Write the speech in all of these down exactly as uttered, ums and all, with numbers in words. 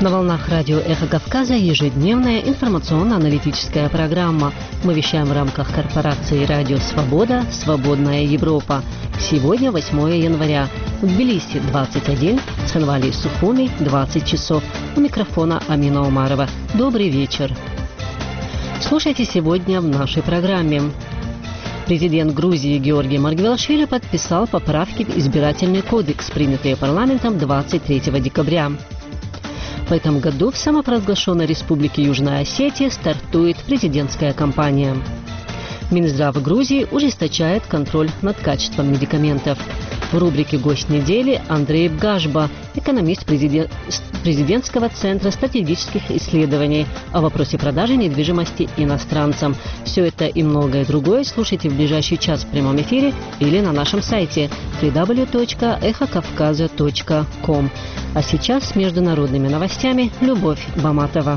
На волнах радио «Эхо Кавказа» ежедневная информационно-аналитическая программа. Мы вещаем в рамках корпорации «Радио Свобода. Свободная Европа». Сегодня восьмое января. В Тбилиси двадцать один, в Цхинвале и Сухуми двадцать часов. У микрофона Амина Умарова. Добрый вечер. Слушайте сегодня в нашей программе. Президент Грузии Георгий Маргвелашвили подписал поправки в избирательный кодекс, принятые парламентом двадцать третьего декабря. В этом году в самопровозглашенной республике Южная Осетия стартует президентская кампания. Минздрав Грузии ужесточает контроль над качеством медикаментов. В рубрике «Гость недели» Андрей Бгажба, экономист президент... президентского центра стратегических исследований, о вопросе продажи недвижимости иностранцам. Все это и многое другое слушайте в ближайший час в прямом эфире или на нашем сайте дабл ю дабл ю дабл ю точка эхо кавказа точка ком. А сейчас с международными новостями Любовь Баматова.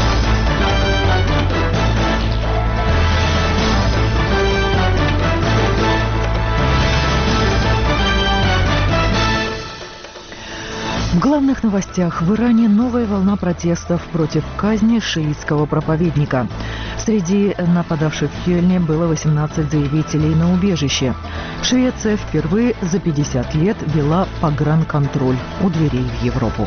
В главных новостях: в Иране новая волна протестов против казни шиитского проповедника. Среди нападавших в Кёльне было восемнадцать заявителей на убежище. Швеция впервые за пятьдесят лет вела погранконтроль у дверей в Европу.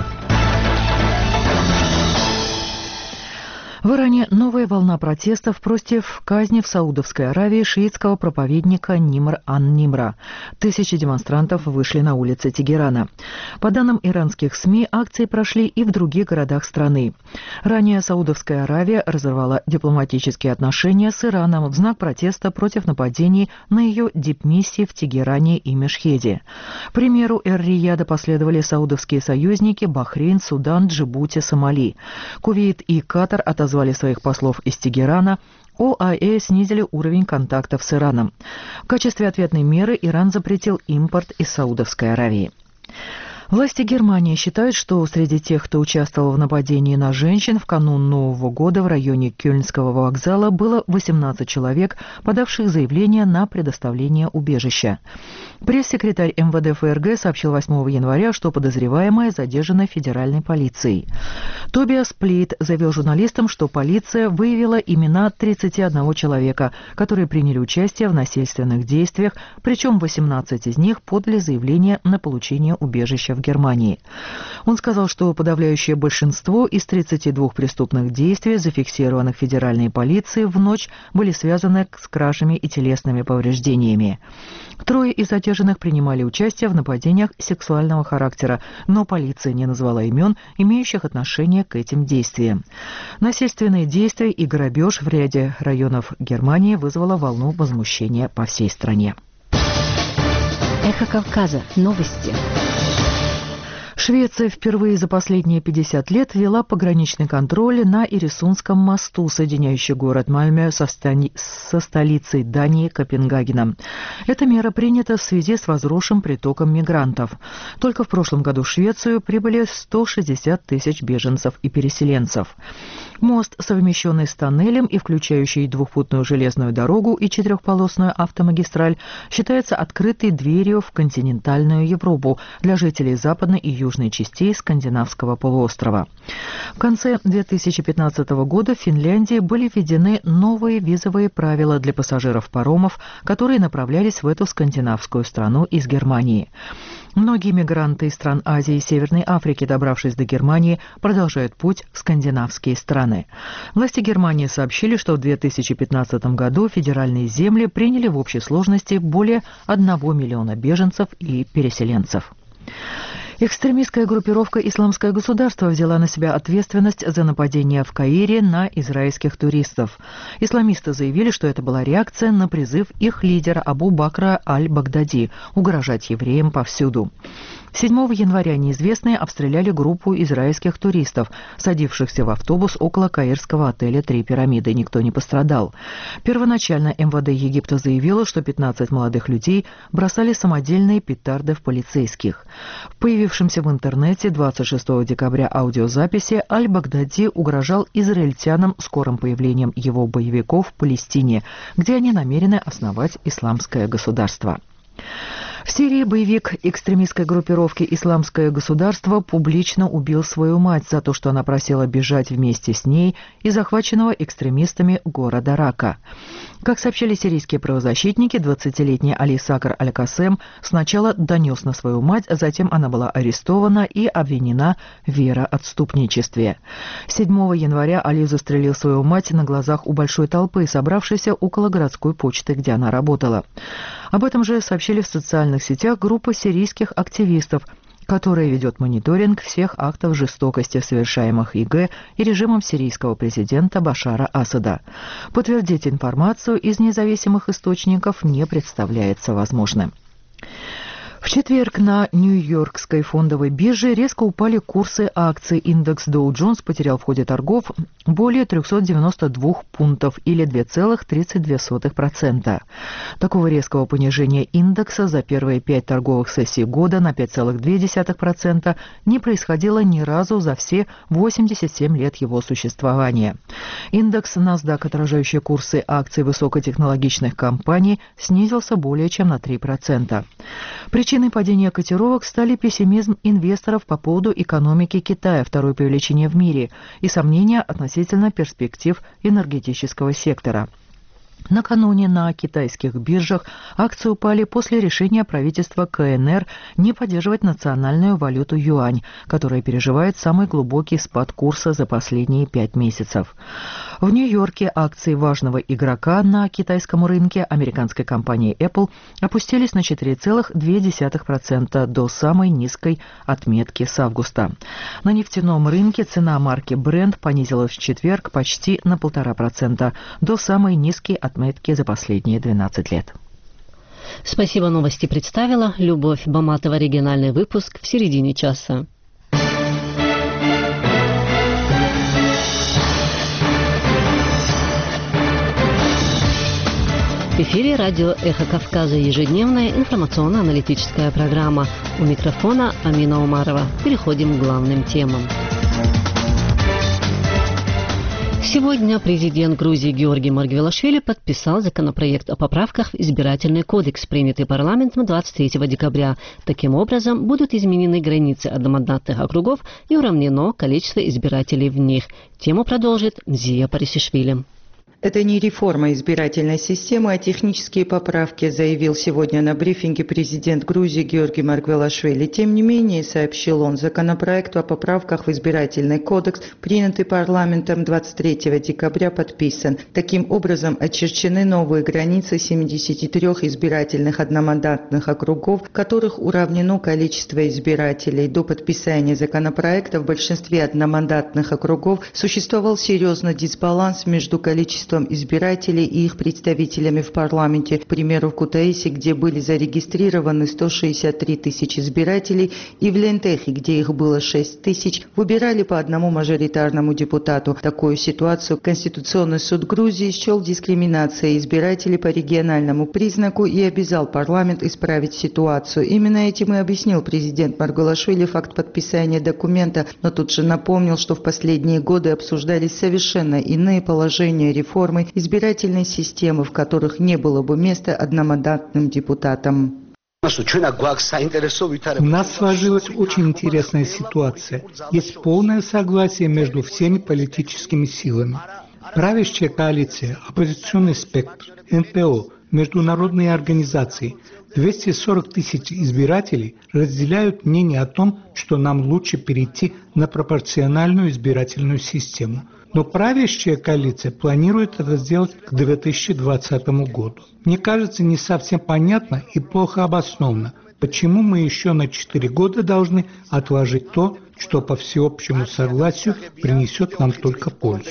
В Иране новая волна протестов против казни в Саудовской Аравии шиитского проповедника Нимр ан-Нимра. Тысячи демонстрантов вышли на улицы Тегерана. По данным иранских СМИ, акции прошли и в других городах страны. Ранее Саудовская Аравия разорвала дипломатические отношения с Ираном в знак протеста против нападений на ее дипмиссии в Тегеране и Мешхеде. К примеру Эр-Рияда последовали саудовские союзники Бахрейн, Судан, Джибути, Сомали. Кувейт и Катар отозвали своих послов из Тегерана. ОАЭ снизили уровень контактов с Ираном. В качестве ответной меры Иран запретил импорт из Саудовской Аравии. Власти Германии считают, что среди тех, кто участвовал в нападении на женщин в канун Нового года в районе Кёльнского вокзала, было восемнадцать человек, подавших заявление на предоставление убежища. Пресс-секретарь эм вэ дэ эф эр гэ сообщил восьмого января, что подозреваемая задержана федеральной полицией. Тобиас Плейт заявил журналистам, что полиция выявила имена тридцати одного человека, которые приняли участие в насильственных действиях, причем восемнадцать из них подали заявление на получение убежища в Германии. Он сказал, что подавляющее большинство из тридцати двух преступных действий, зафиксированных федеральной полицией в ночь, были связаны с кражами и телесными повреждениями. Трое из задержанных принимали участие в нападениях сексуального характера, но полиция не назвала имен, имеющих отношение к этим действиям. Насильственные действия и грабеж в ряде районов Германии вызвало волну возмущения по всей стране. Эхо Кавказа. Новости. Швеция впервые за последние пятьдесят лет ввела пограничный контроль на Ирисунском мосту, соединяющий город Мальме со, стани... со столицей Дании Копенгагеном. Эта мера принята в связи с возросшим притоком мигрантов. Только в прошлом году в Швецию прибыли сто шестьдесят тысяч беженцев и переселенцев. Мост, совмещенный с тоннелем и включающий двухпутную железную дорогу и четырехполосную автомагистраль, считается открытой дверью в континентальную Европу для жителей западной и южной частей скандинавского полуострова. В конце две тысячи пятнадцатого года в Финляндии были введены новые визовые правила для пассажиров паромов, которые направлялись в эту скандинавскую страну из Германии. Многие мигранты из стран Азии и Северной Африки, добравшись до Германии, продолжают путь в скандинавские страны. Власти Германии сообщили, что в две тысячи пятнадцатом году федеральные земли приняли в общей сложности более одного миллиона беженцев и переселенцев. Экстремистская группировка «Исламское государство» взяла на себя ответственность за нападение в Каире на израильских туристов. Исламисты заявили, что это была реакция на призыв их лидера Абу Бакра аль-Багдади угрожать евреям повсюду. седьмого января неизвестные обстреляли группу израильских туристов, садившихся в автобус около каирского отеля «Три пирамиды». Никто не пострадал. Первоначально эм вэ дэ Египта заявило, что пятнадцать молодых людей бросали самодельные петарды в полицейских. В появившемся в интернете двадцать шестого декабря аудиозаписи аль-Багдади угрожал израильтянам скорым появлением его боевиков в Палестине, где они намерены основать исламское государство. В Сирии боевик экстремистской группировки «Исламское государство» публично убил свою мать за то, что она просила бежать вместе с ней из захваченного экстремистами города Рака. Как сообщили сирийские правозащитники, двадцатилетний Али Сакар Аль-Касем сначала донес на свою мать, затем она была арестована и обвинена в вероотступничестве. седьмого января Али застрелил свою мать на глазах у большой толпы, собравшейся около городской почты, где она работала. Об этом же сообщили в социальных сетях группа сирийских активистов, которая ведет мониторинг всех актов жестокости, совершаемых ИГ и режимом сирийского президента Башара Асада. Подтвердить информацию из независимых источников не представляется возможным. В четверг на Нью-Йоркской фондовой бирже резко упали курсы акций. Индекс Dow Jones потерял в ходе торгов более триста девяносто два пунктов или два целых тридцать две сотых процента. Такого резкого понижения индекса за первые пять торговых сессий года на пять целых две десятых процента не происходило ни разу за все восемьдесят семь лет его существования. Индекс NASDAQ, отражающий курсы акций высокотехнологичных компаний, снизился более чем на три процента. Причиной падения котировок стали пессимизм инвесторов по поводу экономики Китая, второй по величине в мире, и сомнения относительно перспектив энергетического сектора. Накануне на китайских биржах акции упали после решения правительства КНР не поддерживать национальную валюту юань, которая переживает самый глубокий спад курса за последние пять месяцев. В Нью-Йорке акции важного игрока на китайском рынке американской компании Apple опустились на четыре целых две десятых процента до самой низкой отметки с августа. На нефтяном рынке цена марки Brent понизилась в четверг почти на полтора процента до самой низкой отметки за последние двенадцать лет. Спасибо, новости представила Любовь Баматова. Региональный выпуск в середине часа. В эфире радио «Эхо Кавказа», ежедневная информационно-аналитическая программа. У микрофона Амина Умарова. Переходим к главным темам. Сегодня президент Грузии Георгий Маргвелашвили подписал законопроект о поправках в избирательный кодекс, принятый парламентом двадцать третьего декабря. Таким образом, будут изменены границы одномандатных округов и уравнено количество избирателей в них. Тему продолжит Мзия Парисишвили. Это не реформа избирательной системы, а технические поправки, заявил сегодня на брифинге президент Грузии Георгий Маргвелашвили. Тем не менее, сообщил он, законопроект о поправках в избирательный кодекс, принятый парламентом двадцать третьего декабря, подписан. Таким образом, очерчены новые границы семидесяти трёх избирательных одномандатных округов, в которых уравнено количество избирателей. До подписания законопроекта в большинстве одномандатных округов существовал серьезный дисбаланс между количеством избирателей и их представителями в парламенте. К примеру, в Кутаиси, где были зарегистрированы сто шестьдесят три тысячи избирателей, и в Лентехе, где их было шесть тысяч, выбирали по одному мажоритарному депутату. Такую ситуацию Конституционный суд Грузии счел дискриминацией избирателей по региональному признаку и обязал парламент исправить ситуацию. Именно этим и объяснил президент Маргвелашвили факт подписания документа, но тут же напомнил, что в последние годы обсуждались совершенно иные положения реформы избирательной системы, в которых не было бы места одномандатным депутатам. У нас сложилась очень интересная ситуация. Есть полное согласие между всеми политическими силами. Правящая коалиция, оппозиционный спектр, эн пэ о, международные организации, двести сорок тысяч избирателей разделяют мнение о том, что нам лучше перейти на пропорциональную избирательную систему. Но правящая коалиция планирует это сделать к две тысячи двадцатому году. Мне кажется, не совсем понятно и плохо обосновано, почему мы еще на четыре года должны отложить то, что по всеобщему согласию принесет нам только пользу.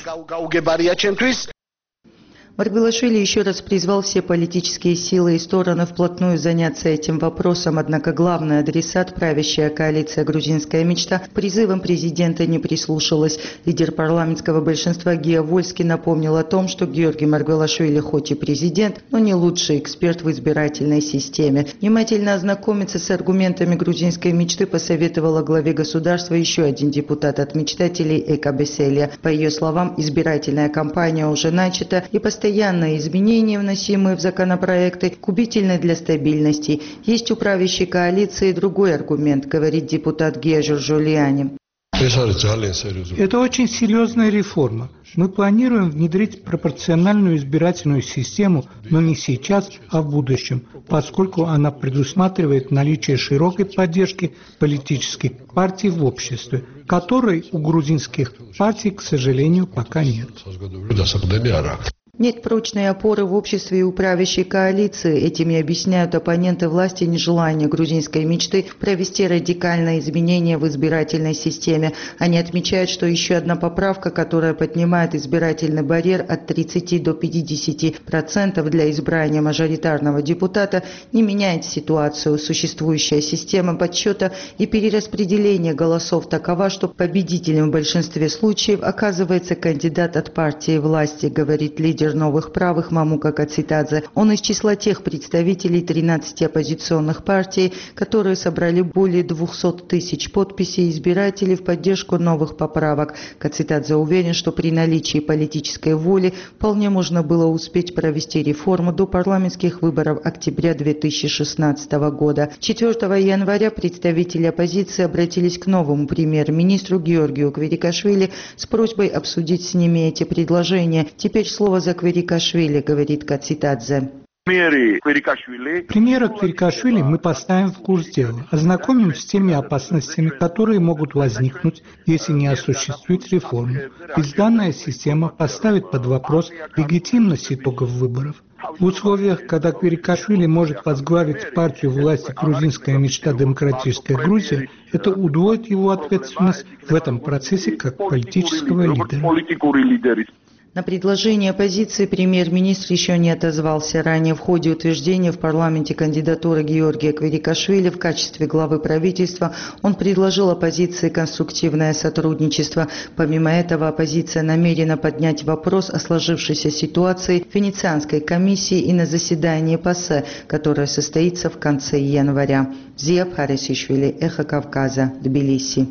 Маргвелашвили еще раз призвал все политические силы и стороны вплотную заняться этим вопросом, однако главный адресат, правящая коалиция «Грузинская мечта», призывом президента не прислушалась. Лидер парламентского большинства Гия Вольский напомнил о том, что Георгий Маргвелашвили хоть и президент, но не лучший эксперт в избирательной системе. Внимательно ознакомиться с аргументами грузинской мечты посоветовала главе государства еще один депутат от мечтателей Эка Беселия. По ее словам, избирательная кампания уже начата и постоянно постоянные изменения, вносимые в законопроекты, губительны для стабильности. Есть у правящей коалиции другой аргумент, говорит депутат Гежур Жулиани. Это очень серьезная реформа. Мы планируем внедрить пропорциональную избирательную систему, но не сейчас, а в будущем, поскольку она предусматривает наличие широкой поддержки политических партий в обществе, которой у грузинских партий, к сожалению, пока нет. Нет прочной опоры в обществе и у правящей коалиции. Этим и объясняют оппоненты власти нежелание грузинской мечты провести радикальные изменения в избирательной системе. Они отмечают, что еще одна поправка, которая поднимает избирательный барьер от тридцати до пятидесяти процентов для избрания мажоритарного депутата, не меняет ситуацию. Существующая система подсчета и перераспределения голосов такова, что победителем в большинстве случаев оказывается кандидат от партии власти, говорит лидер новых правых Мамука Кацитадзе. Он из числа тех представителей тринадцати оппозиционных партий, которые собрали более двухсот тысяч подписей избирателей в поддержку новых поправок. Кацитадзе уверен, что при наличии политической воли вполне можно было успеть провести реформу до парламентских выборов октября две тысячи шестнадцатого года. четвёртого января представители оппозиции обратились к новому премьер-министру Георгию Квирикашвили с просьбой обсудить с ними эти предложения. Теперь слово за Квирикашвили, говорит Кацитадзе. Премьера Квирикашвили мы поставим в курс дела, ознакомим с теми опасностями, которые могут возникнуть, если не осуществить реформу. Ведь данная система поставит под вопрос легитимность итогов выборов. В условиях, когда Квирикашвили может возглавить партию власти «Грузинская мечта. Демократическая Грузия», это удвоит его ответственность в этом процессе как политического лидера. На предложение оппозиции премьер-министр еще не отозвался. Ранее в ходе утверждения в парламенте кандидатуры Георгия Квирикашвили в качестве главы правительства он предложил оппозиции конструктивное сотрудничество. Помимо этого, оппозиция намерена поднять вопрос о сложившейся ситуации в Венецианской комиссии и на заседании ПАСЕ, которое состоится в конце января. Зия Пхарисишвили, Эхо Кавказа, Тбилиси.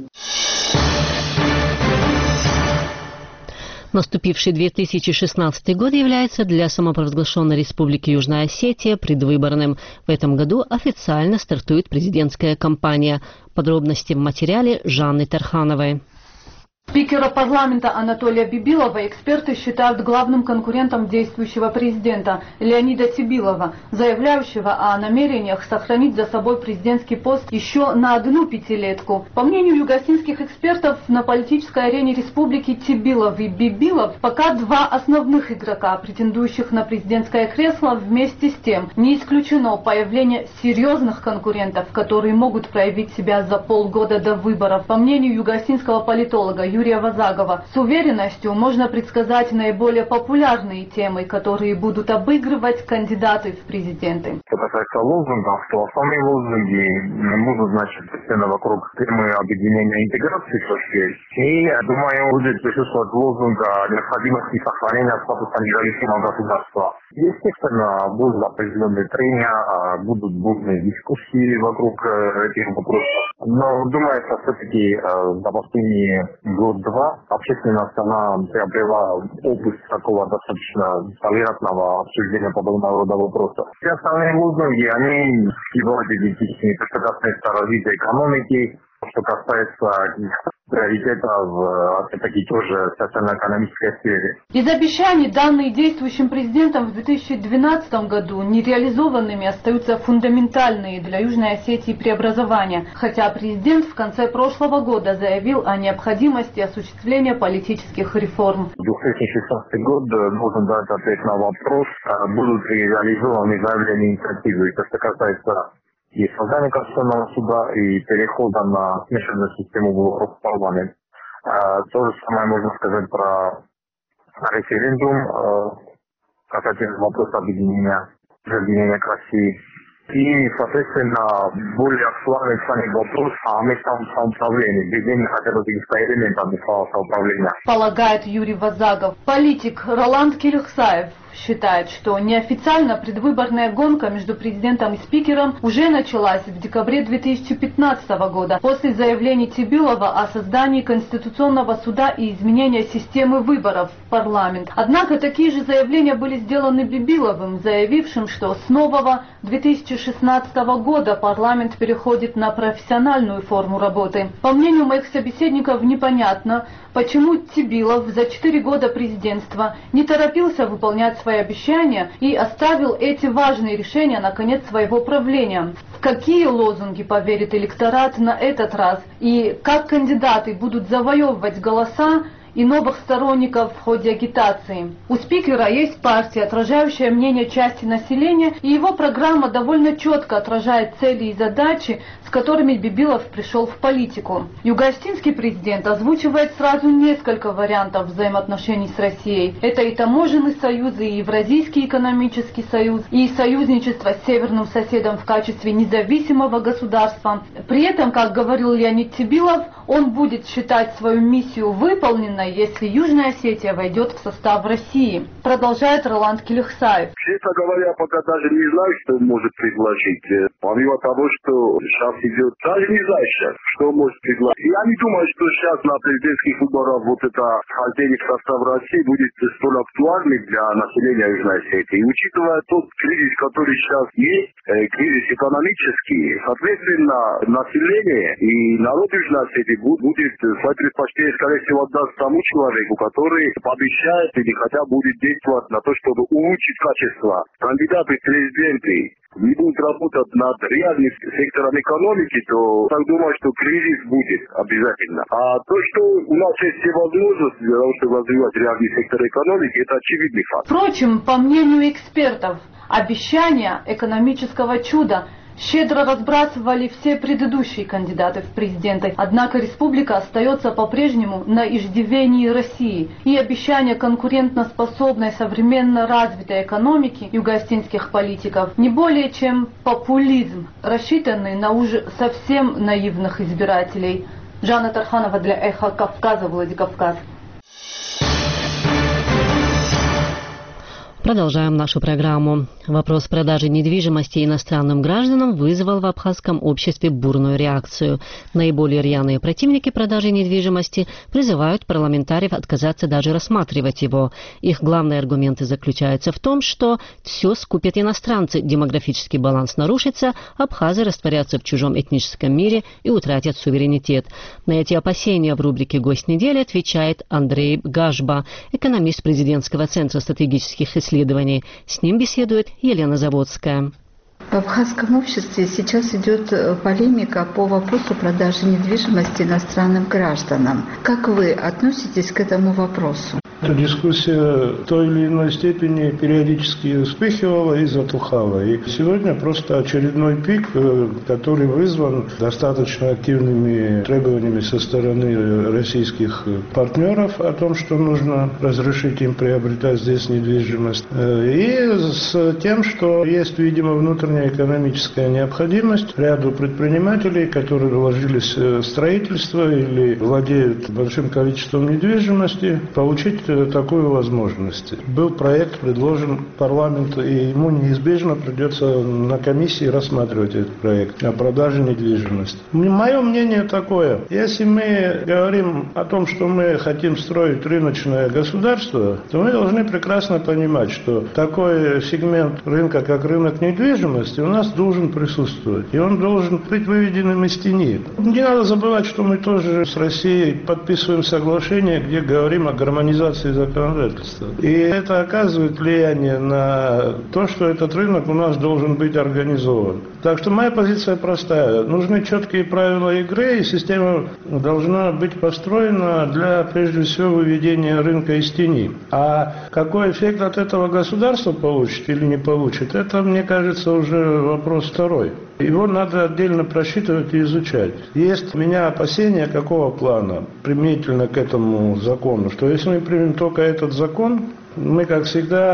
Наступивший две тысячи шестнадцатый год является для самопровозглашенной Республики Южная Осетия предвыборным. В этом году официально стартует президентская кампания. Подробности в материале Жанны Тархановой. Спикера парламента Анатолия Бибилова эксперты считают главным конкурентом действующего президента Леонида Тибилова, заявляющего о намерениях сохранить за собой президентский пост еще на одну пятилетку. По мнению югосинских экспертов, на политической арене республики Тибилов и Бибилов пока два основных игрока, претендующих на президентское кресло. Вместе с тем не исключено появление серьезных конкурентов, которые могут проявить себя за полгода до выборов. По мнению югосинского политолога Юрия Вазагова, с уверенностью можно предсказать наиболее популярные темы, которые будут обыгрывать кандидаты в президенты. Что касается лозунгов, то основные лозунги будут, значит, постепенно вокруг темы объединения и интеграции точки. И, я думаю, будет присутствовать лозунг о необходимости сохранения статуса независимого государства. Естественно, будут определенные трения, будут бурные дискуссии вокруг этих вопросов. Но, думается, все-таки за последние год-два общественность, она приобрела опыт такого достаточно толерантного обсуждения подобного рода вопросов. Все остальные лозунги, они являются идентичными. То, что касается развития экономики, что касается приоритетов, опять-таки, тоже в социально-экономической сфере. Из обещаний, данные действующим президентом в две тысячи двенадцатом году, нереализованными остаются фундаментальные для Южной Осетии преобразования, хотя президент в конце прошлого года заявил о необходимости осуществления политических реформ. две тысячи шестнадцатый год должен дать ответ на вопрос, будут ли реализованы заявленные инициативы. То, что касается и создания Конституционного суда, и перехода на смешанную систему выборов в парламент. То же самое можно сказать про референдум касательно вопроса объединения, объединения к России. И, соответственно, более актуальный станет вопрос о местном самоуправлении, введении хотя бы каких-то элементов местного самоуправления. Полагает Юрий Вазагов. Политик Роланд Кирихсаев считает, что неофициально предвыборная гонка между президентом и спикером уже началась в декабре две тысячи пятнадцатого года после заявлений Цибилова о создании Конституционного суда и изменения системы выборов в парламент. Однако такие же заявления были сделаны Бибиловым, заявившим, что с нового две тысячи шестнадцатого года парламент переходит на профессиональную форму работы. По мнению моих собеседников, непонятно, почему Цибилов за четыре года президентства не торопился выполнять свои обещания и оставил эти важные решения на конец своего правления. В какие лозунги поверит электорат на этот раз и как кандидаты будут завоевывать голоса и новых сторонников в ходе агитации. У спикера есть партия, отражающая мнение части населения, и его программа довольно четко отражает цели и задачи, с которыми Бибилов пришел в политику. Юго-Остинский президент озвучивает сразу несколько вариантов взаимоотношений с Россией. Это и таможенный союз, и Евразийский экономический союз, и союзничество с северным соседом в качестве независимого государства. При этом, как говорил Леонид Цибилов, он будет считать свою миссию выполненной, если Южная Осетия войдет в состав России. Продолжает Роланд Келехсаев. Честно говоря, пока даже не знаю, что может предложить. Помимо того, что сейчас идет, даже не знаю сейчас, что может предложить. Я не думаю, что сейчас на президентских выборах вот это вхождение в состав России будет столь актуальным для населения Южной Осетии. И учитывая тот кризис, который сейчас есть, кризис экономический, соответственно, население и народ Южной Осетии будет свои предпочтения, скорее всего, отдаст тому человеку, который пообещает или хотя будет действовать на то, чтобы улучшить качество. Кандидаты в президенты не будут работать над реальным сектором экономики, то так думаю, что кризис будет обязательно. А то, что у нас есть все возможности для того, чтобы развивать реальный сектор экономики, это очевидный факт. Впрочем, по мнению экспертов, обещания экономического чуда щедро разбрасывали все предыдущие кандидаты в президенты. Однако республика остается по-прежнему на иждивении России. И обещания конкурентоспособной, современно развитой экономики юго-остинских политиков не более чем популизм, рассчитанный на уже совсем наивных избирателей. Жанна Тарханова для Эхо Кавказа, Владикавказ. Продолжаем нашу программу. Вопрос продажи недвижимости иностранным гражданам вызвал в абхазском обществе бурную реакцию. Наиболее рьяные противники продажи недвижимости призывают парламентариев отказаться даже рассматривать его. Их главные аргументы заключаются в том, что все скупят иностранцы, демографический баланс нарушится, абхазы растворятся в чужом этническом мире и утратят суверенитет. На эти опасения в рубрике «Гость недели» отвечает Андрей Гашба, экономист президентского центра стратегических исследований. С ним беседует Елена Заводская. В абхазском обществе сейчас идет полемика по вопросу продажи недвижимости иностранным гражданам. Как вы относитесь к этому вопросу? Эта дискуссия в той или иной степени периодически вспыхивала и затухала. И сегодня просто очередной пик, который вызван достаточно активными требованиями со стороны российских партнеров о том, что нужно разрешить им приобретать здесь недвижимость. И с тем, что есть, видимо, внутренняя экономическая необходимость ряду предпринимателей, которые вложились в строительство или владеют большим количеством недвижимости, получить такую возможность. Был проект предложен парламенту, и ему неизбежно придется на комиссии рассматривать этот проект о продаже недвижимости. Мое мнение такое. Если мы говорим о том, что мы хотим строить рыночное государство, то мы должны прекрасно понимать, что такой сегмент рынка, как рынок недвижимости, у нас должен присутствовать. И он должен быть выведенным из тени. Не надо забывать, что мы тоже с Россией подписываем соглашение, где говорим о гармонизации законодательства. И это оказывает влияние на то, что этот рынок у нас должен быть организован. Так что моя позиция простая. Нужны четкие правила игры, и система должна быть построена для, прежде всего, выведения рынка из тени. А какой эффект от этого государство получит или не получит, это, мне кажется, уже вопрос второй. Его надо отдельно просчитывать и изучать. Есть у меня опасения какого плана применительно к этому закону, что если мы примем только этот закон, мы, как всегда,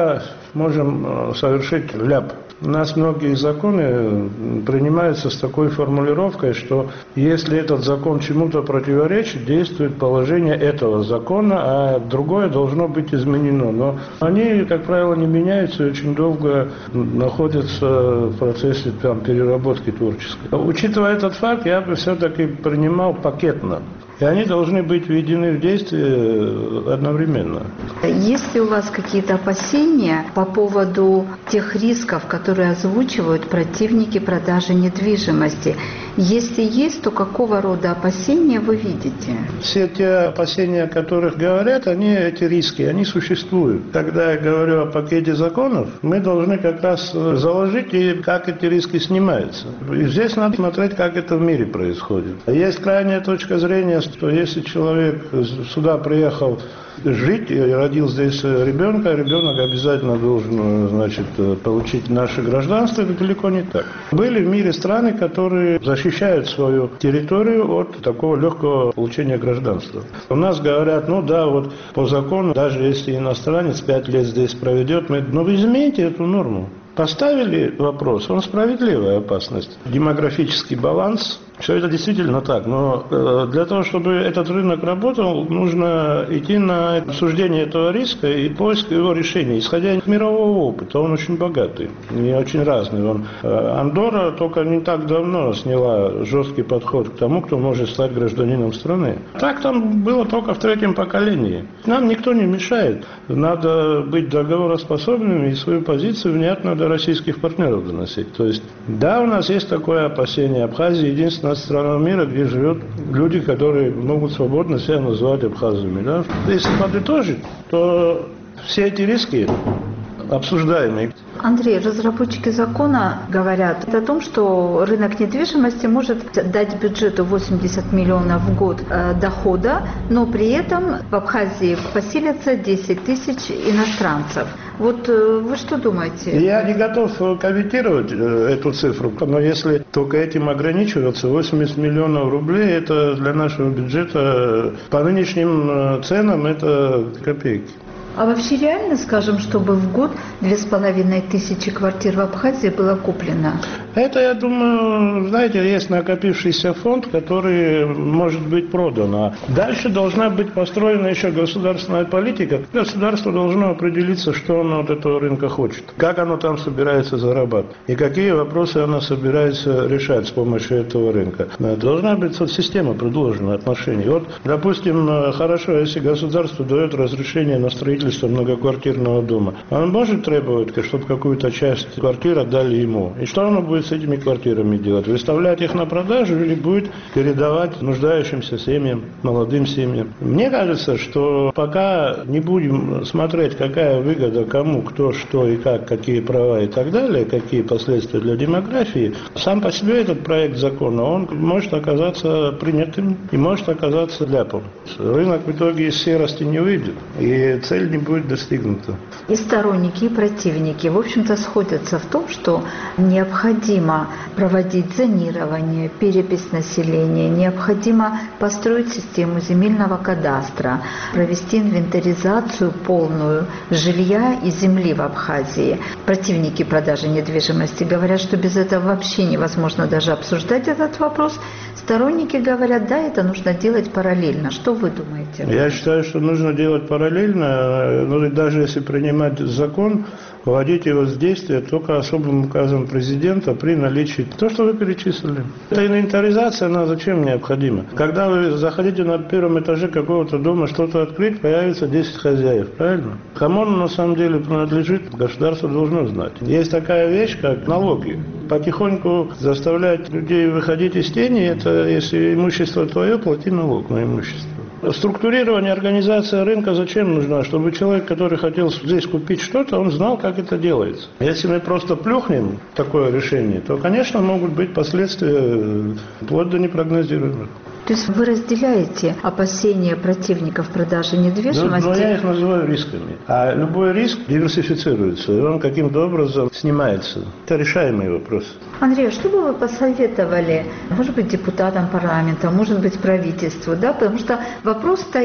можем совершить ляп. У нас многие законы принимаются с такой формулировкой, что если этот закон чему-то противоречит, действует положение этого закона, а другое должно быть изменено. Но они, как правило, не меняются и очень долго находятся в процессе там, переработки творческой. Учитывая этот факт, я бы все-таки принимал пакетно. И они должны быть введены в действие одновременно. Есть ли у вас какие-то опасения по поводу тех рисков, которые озвучивают противники продажи недвижимости? Если есть, то какого рода опасения вы видите? Все те опасения, о которых говорят, они, эти риски, они существуют. Когда я говорю о пакете законов, мы должны как раз заложить, и как эти риски снимаются. И здесь надо смотреть, как это в мире происходит. Есть крайняя точка зрения, что если человек сюда приехал жить и родил здесь ребенка, ребенок обязательно должен, значит, получить наше гражданство. Это далеко не так. Были в мире страны, которые защищают свою территорию от такого легкого получения гражданства. У нас говорят, ну да, вот по закону, даже если иностранец пять лет здесь проведет, мы, ну вы измените эту норму. Поставили вопрос, он справедливая опасность. Демографический баланс, все это действительно так, но э, для того, чтобы этот рынок работал, нужно идти на обсуждение этого риска и поиск его решения, исходя из мирового опыта. Он очень богатый и очень разный. Он, э, Андорра только не так давно сняла жесткий подход к тому, кто может стать гражданином страны. Так там было только в третьем поколении. Нам никто не мешает. Надо быть договороспособными и свою позицию внятно до российских партнеров доносить. То есть, да, у нас есть такое опасение. Абхазия единственная страна мира, где живут люди, которые могут свободно себя называть абхазами. Да? Если подытожить, то все эти риски обсуждаемые. Андрей, разработчики закона говорят о том, что рынок недвижимости может дать бюджету восемьдесят миллионов в год э, дохода, но при этом в Абхазии поселятся десять тысяч иностранцев. Вот э, вы что думаете? Я не готов комментировать э, эту цифру, но если только этим ограничиваться, восемьдесят миллионов рублей, это для нашего бюджета по нынешним ценам это копейки. А вообще реально, скажем, чтобы в год две с половиной тысячи квартир в Абхазии было куплено? Это, я думаю, знаете, есть накопившийся фонд, который может быть продан. А дальше должна быть построена еще государственная политика. Государство должно определиться, что оно от этого рынка хочет, как оно там собирается зарабатывать и какие вопросы оно собирается решать с помощью этого рынка. Должна быть система предложена отношений. Вот, допустим, хорошо, если государство дает разрешение на строительство многоквартирного дома. Он может требовать, чтобы какую-то часть квартир отдали ему. И что оно будет с этими квартирами делать? Выставлять их на продажу или будет передавать нуждающимся семьям, молодым семьям? Мне кажется, что пока не будем смотреть, какая выгода кому, кто, что и как, какие права и так далее, какие последствия для демографии, сам по себе этот проект закона, он может оказаться принятым и может оказаться ляпом. Рынок в итоге из серости не выйдет. И цель не будет достигнута. И сторонники, и противники, в общем-то, сходятся в том, что необходимо проводить зонирование, перепись населения, необходимо построить систему земельного кадастра, провести инвентаризацию полную жилья и земли в Абхазии. Противники продажи недвижимости говорят, что без этого вообще невозможно даже обсуждать этот вопрос. Сторонники говорят, да, это нужно делать параллельно. Что вы думаете? Я считаю, что нужно делать параллельно, но даже если принимать закон, вводить его в действие только особым указом президента при наличии то, что вы перечислили. Эта инвентаризация, она зачем необходима? Когда вы заходите на первом этаже какого-то дома что-то открыть, появится десять хозяев, правильно? Кому он на самом деле принадлежит, государство должно знать. Есть такая вещь, как налоги. Потихоньку заставлять людей выходить из тени, это если имущество твое, плати налог на имущество. Структурирование, организация рынка зачем нужна? Чтобы человек, который хотел здесь купить что-то, он знал, как это делается. Если мы просто плюхнем такое решение, то, конечно, могут быть последствия вплоть до непрогнозируемых. То есть вы разделяете опасения противников продажи недвижимости? Но, но я их называю рисками. А любой риск диверсифицируется, и он каким-то образом снимается. Это решаемый вопрос. Андрей, что бы вы посоветовали, может быть, депутатам парламента, может быть, правительству, да? Потому что вопрос стоит,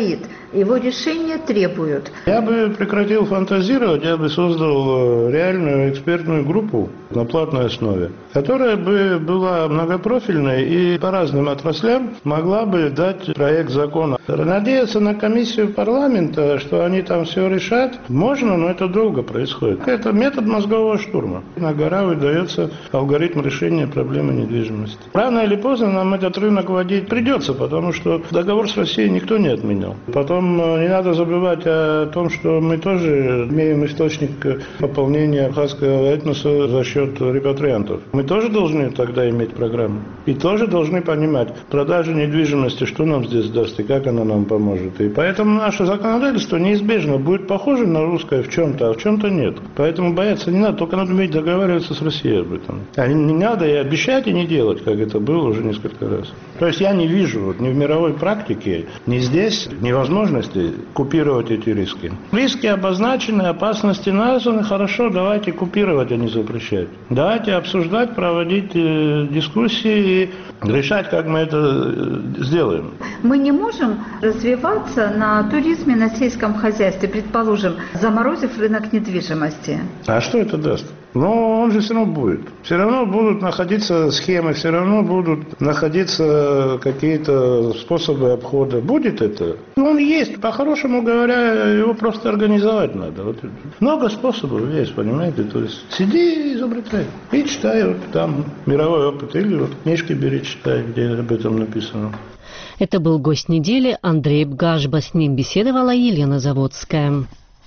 Его решения требуют. Я бы прекратил фантазировать, я бы создал реальную экспертную группу на платной основе, которая бы была многопрофильной и по разным отраслям могла бы дать проект закона. Надеяться на комиссию парламента, что они там все решат, можно, но это долго происходит. Это метод мозгового штурма. На гора выдается алгоритм решения проблемы недвижимости. Рано или поздно нам этот рынок вводить придется, потому что договор с Россией никто не отменял. Потом не надо забывать о том, что мы тоже имеем источник пополнения абхазского этноса за счет репатриантов. Мы тоже должны тогда иметь программу. И тоже должны понимать, продажа недвижимости, что нам здесь даст и как она нам поможет. И поэтому наше законодательство неизбежно будет похоже на русское в чем-то, а в чем-то нет. Поэтому бояться не надо, только надо уметь договариваться с Россией об этом. А не надо и обещать, и не делать, как это было уже несколько раз. То есть я не вижу вот, ни в мировой практике, ни здесь невозможности купировать эти риски. Риски обозначены, опасности названы, хорошо, давайте купировать, а не запрещать. Давайте обсуждать, проводить э, дискуссии и решать, как мы это э, сделаем. Мы не можем развиваться на туризме, на сельском хозяйстве, предположим, заморозив рынок недвижимости. А что это даст? Но он же все равно будет. Все равно будут находиться схемы, все равно будут находиться какие-то способы обхода. Будет это? Он есть. По-хорошему говоря, его просто организовать надо. Вот. Много способов есть, понимаете? То есть сиди и изобретай. И читай вот там мировой опыт. Или вот книжки бери, читай, где об этом написано. Это был гость недели Андрей Бгажба. С ним беседовала Елена Заводская.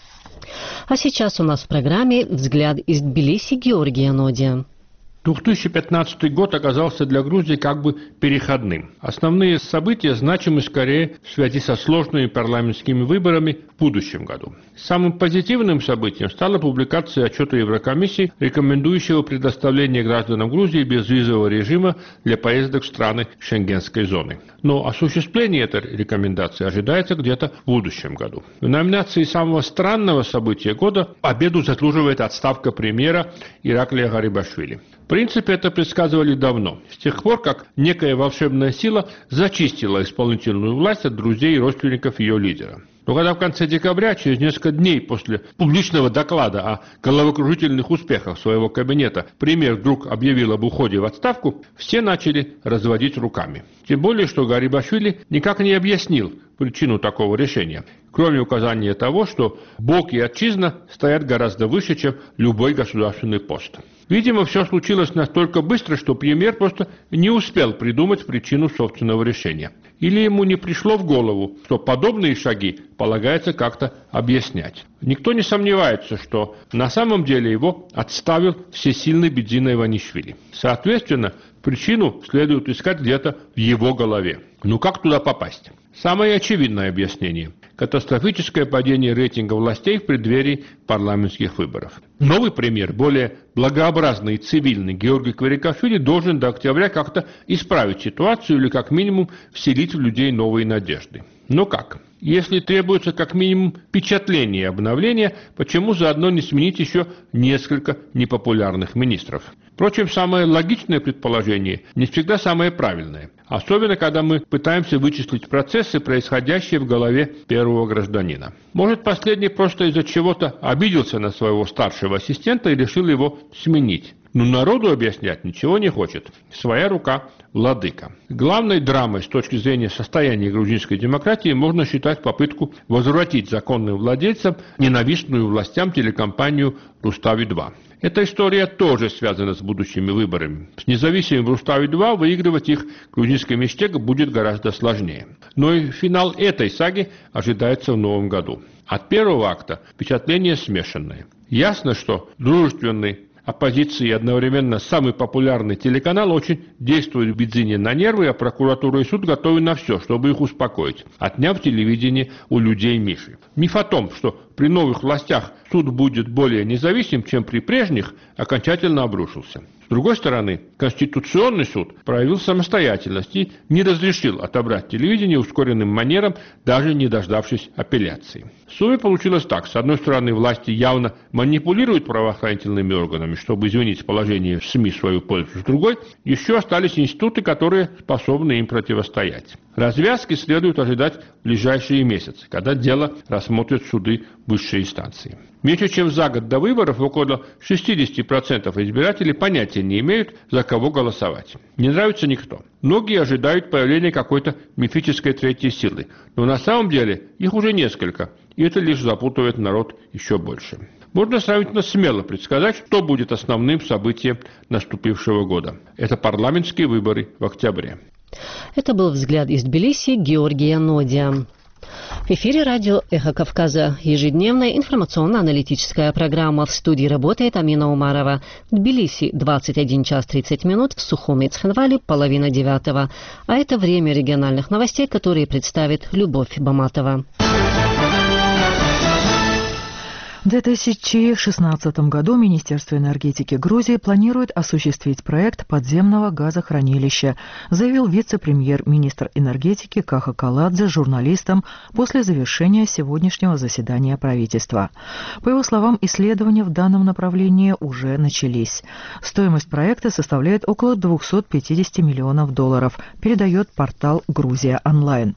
А сейчас у нас в программе «Взгляд из Тбилиси» Георгия Нодия. две тысячи пятнадцатый год оказался для Грузии как бы переходным. Основные события значимы скорее в связи со сложными парламентскими выборами в будущем году. Самым позитивным событием стала публикация отчета Еврокомиссии, рекомендующего предоставление гражданам Грузии безвизового режима для поездок в страны Шенгенской зоны. Но осуществление этой рекомендации ожидается где-то в будущем году. В номинации самого странного события года победу заслуживает отставка премьера Ираклия Гарибашвили. В принципе, это предсказывали давно, с тех пор, как некая волшебная сила зачистила исполнительную власть от друзей и родственников ее лидера. Но когда в конце декабря, через несколько дней после публичного доклада о головокружительных успехах своего кабинета, премьер вдруг объявил об уходе в отставку, все начали разводить руками. Тем более, что Гарибашвили никак не объяснил причину такого решения, кроме указания того, что Бог и отчизна стоят гораздо выше, чем любой государственный пост. Видимо, все случилось настолько быстро, что премьер просто не успел придумать причину собственного решения. Или ему не пришло в голову, что подобные шаги полагается как-то объяснять. Никто не сомневается, что на самом деле его отставил всесильный Бедзина Иванишвили. Соответственно, причину следует искать где-то в его голове. Ну как туда попасть? Самое очевидное объяснение – катастрофическое падение рейтинга властей в преддверии парламентских выборов. Новый премьер, более благообразный и цивильный Георгий Кверикашвили, должен до октября как-то исправить ситуацию или как минимум вселить в людей новые надежды. Но как? Если требуется как минимум впечатление и обновление, почему заодно не сменить еще несколько непопулярных министров? Впрочем, самое логичное предположение не всегда самое правильное. Особенно, когда мы пытаемся вычислить процессы, происходящие в голове первого гражданина. Может, последний просто из-за чего-то обиделся на своего старшего ассистента и решил его сменить. Но народу объяснять ничего не хочет. Своя рука – владыка. Главной драмой с точки зрения состояния грузинской демократии можно считать попытку возвратить законным владельцам ненавистную властям телекомпанию «Рустави два». Эта история тоже связана с будущими выборами. С независимым Рустави два выигрывать их грузинской мечте будет гораздо сложнее. Но и финал этой саги ожидается в новом году. От первого акта впечатление смешанное. Ясно, что дружественный оппозиции и одновременно самый популярный телеканал очень действует в Бедзине на нервы, а прокуратура и суд готовы на все, чтобы их успокоить, отняв телевидение у людей Миши. Миф о том, что при новых властях суд будет более независим, чем при прежних, окончательно обрушился. С другой стороны, Конституционный суд проявил самостоятельность и не разрешил отобрать телевидение ускоренным манером, даже не дождавшись апелляции. В сумме получилось так. С одной стороны, власти явно манипулируют правоохранительными органами, чтобы изменить положение в СМИ в свою пользу. С другой, еще остались институты, которые способны им противостоять. Развязки следует ожидать в ближайшие месяцы, когда дело рассмотрят суды высшей инстанции. Меньше чем за год до выборов около шестьдесят процентов избирателей понятия не имеют, за кого голосовать. Не нравится никто. Многие ожидают появления какой-то мифической третьей силы, но на самом деле их уже несколько, и это лишь запутывает народ еще больше. Можно сравнительно смело предсказать, что будет основным событием наступившего года. Это парламентские выборы в октябре. Это был взгляд из Тбилиси Георгия Нодия. В эфире радио «Эхо Кавказа». Ежедневная информационно-аналитическая программа. В студии работает Амина Умарова. В Тбилиси двадцать один час тридцать минут, в Сухуми и Цхинвале половина девятого. А это время региональных новостей, которые представит Любовь Баматова. В две тысячи шестнадцатом году Министерство энергетики Грузии планирует осуществить проект подземного газохранилища, заявил вице-премьер-министр энергетики Каха Каладзе журналистам после завершения сегодняшнего заседания правительства. По его словам, исследования в данном направлении уже начались. Стоимость проекта составляет около двести пятьдесят миллионов долларов, передает портал «Грузия онлайн».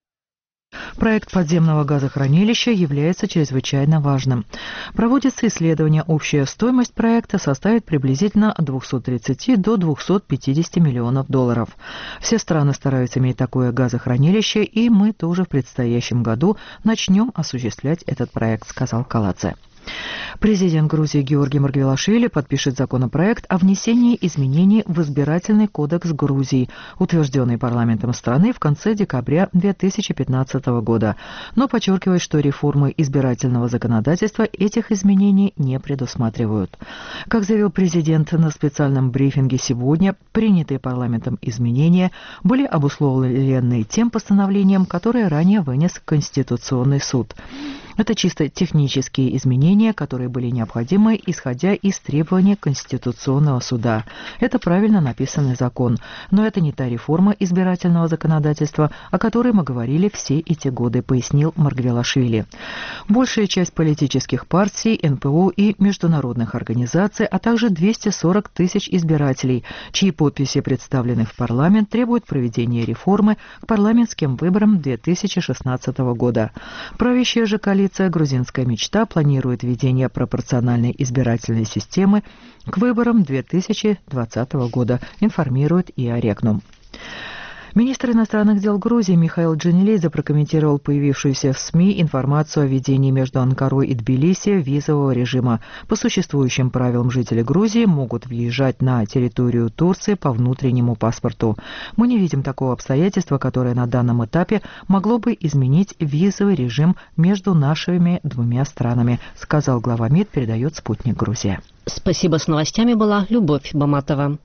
Проект подземного газохранилища является чрезвычайно важным. Проводится исследование, общая стоимость проекта составит приблизительно от двухсот тридцати до двухсот пятидесяти миллионов долларов. Все страны стараются иметь такое газохранилище, и мы тоже в предстоящем году начнем осуществлять этот проект, сказал Каладзе. Президент Грузии Георгий Маргвелашвили подпишет законопроект о внесении изменений в избирательный кодекс Грузии, утвержденный парламентом страны в конце декабря две тысячи пятнадцатого года, но подчеркивает, что реформы избирательного законодательства этих изменений не предусматривают. Как заявил президент на специальном брифинге сегодня, принятые парламентом изменения были обусловлены тем постановлением, которое ранее вынес Конституционный суд. Это чисто технические изменения, которые были необходимы, исходя из требований Конституционного суда. Это правильно написанный закон, но это не та реформа избирательного законодательства, о которой мы говорили все эти годы, пояснил Маргвелашвили. Большая часть политических партий, эн пэ о и международных организаций, а также двести сорок тысяч избирателей, чьи подписи представлены в парламент, требуют проведения реформы к парламентским выборам две тысячи шестнадцатого года. Правящая же коалиция «Грузинская мечта» планирует введение пропорциональной избирательной системы к выборам две тысячи двадцатого года, информирует ИА Регнум. Министр иностранных дел Грузии Михаил Джанилидзе прокомментировал появившуюся в СМИ информацию о введении между Анкарой и Тбилиси визового режима. По существующим правилам жители Грузии могут въезжать на территорию Турции по внутреннему паспорту. Мы не видим такого обстоятельства, которое на данном этапе могло бы изменить визовый режим между нашими двумя странами, сказал глава МИД, передает «Спутник Грузия». Спасибо. С новостями была Любовь Баматова.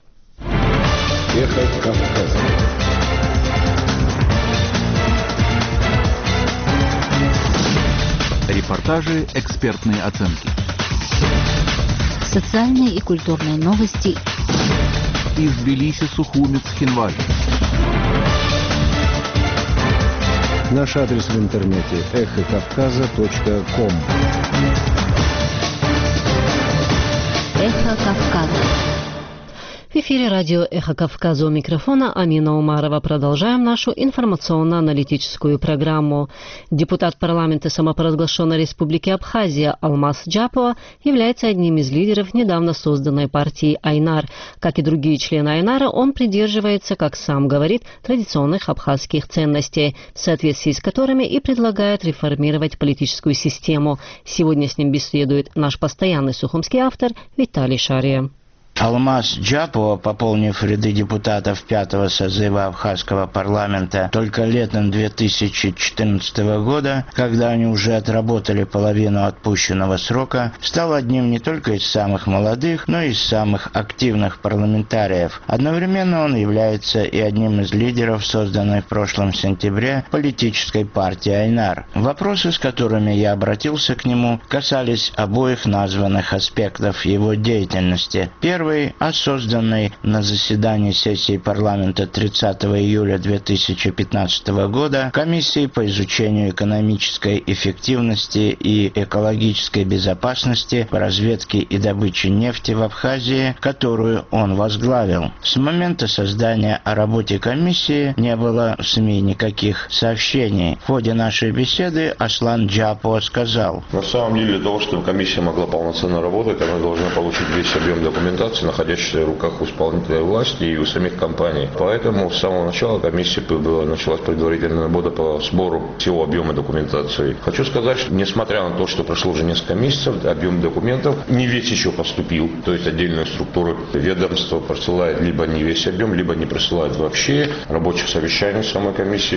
Эхо Кавказа. Репортажи, экспертные оценки. Социальные и культурные новости. Из Тбилиси, Сухуми, Цхинвали. Наш адрес в интернете эхо кавказа точка ком. Эхо Кавказа. В эфире радио «Эхо Кавказа», у микрофона Амина Умарова. Продолжаем нашу информационно-аналитическую программу. Депутат парламента самопровозглашенной республики Абхазия Алмаз Джапова является одним из лидеров недавно созданной партии «Айнар». Как и другие члены «Айнара», он придерживается, как сам говорит, традиционных абхазских ценностей, в соответствии с которыми и предлагает реформировать политическую систему. Сегодня с ним беседует наш постоянный сухумский автор Виталий Шария. Алмаз Джапо, пополнив ряды депутатов пятого созыва Абхазского парламента только летом две тысячи четырнадцатого года, когда они уже отработали половину отпущенного срока, стал одним не только из самых молодых, но и из самых активных парламентариев. Одновременно он является и одним из лидеров созданной в прошлом сентябре политической партии Айнар. Вопросы, с которыми я обратился к нему, касались обоих названных аспектов его деятельности. Первый о созданной на заседании сессии парламента тридцатого июля две тысячи пятнадцатого года комиссии по изучению экономической эффективности и экологической безопасности по разведке и добыче нефти в Абхазии, которую он возглавил. С момента создания о работе комиссии не было в СМИ никаких сообщений. В ходе нашей беседы Аслан Джапо сказал: на самом деле, для того, чтобы комиссия могла полноценно работать, она должна получить весь объем документации, находящийся в руках у исполнительной власти и у самих компаний. Поэтому с самого начала комиссия была, началась предварительная работа по сбору всего объема документации. Хочу сказать, что несмотря на то, что прошло уже несколько месяцев, объем документов не весь еще поступил. То есть отдельные структуры ведомства присылают либо не весь объем, либо не присылают вообще. Рабочих совещаний самой комиссии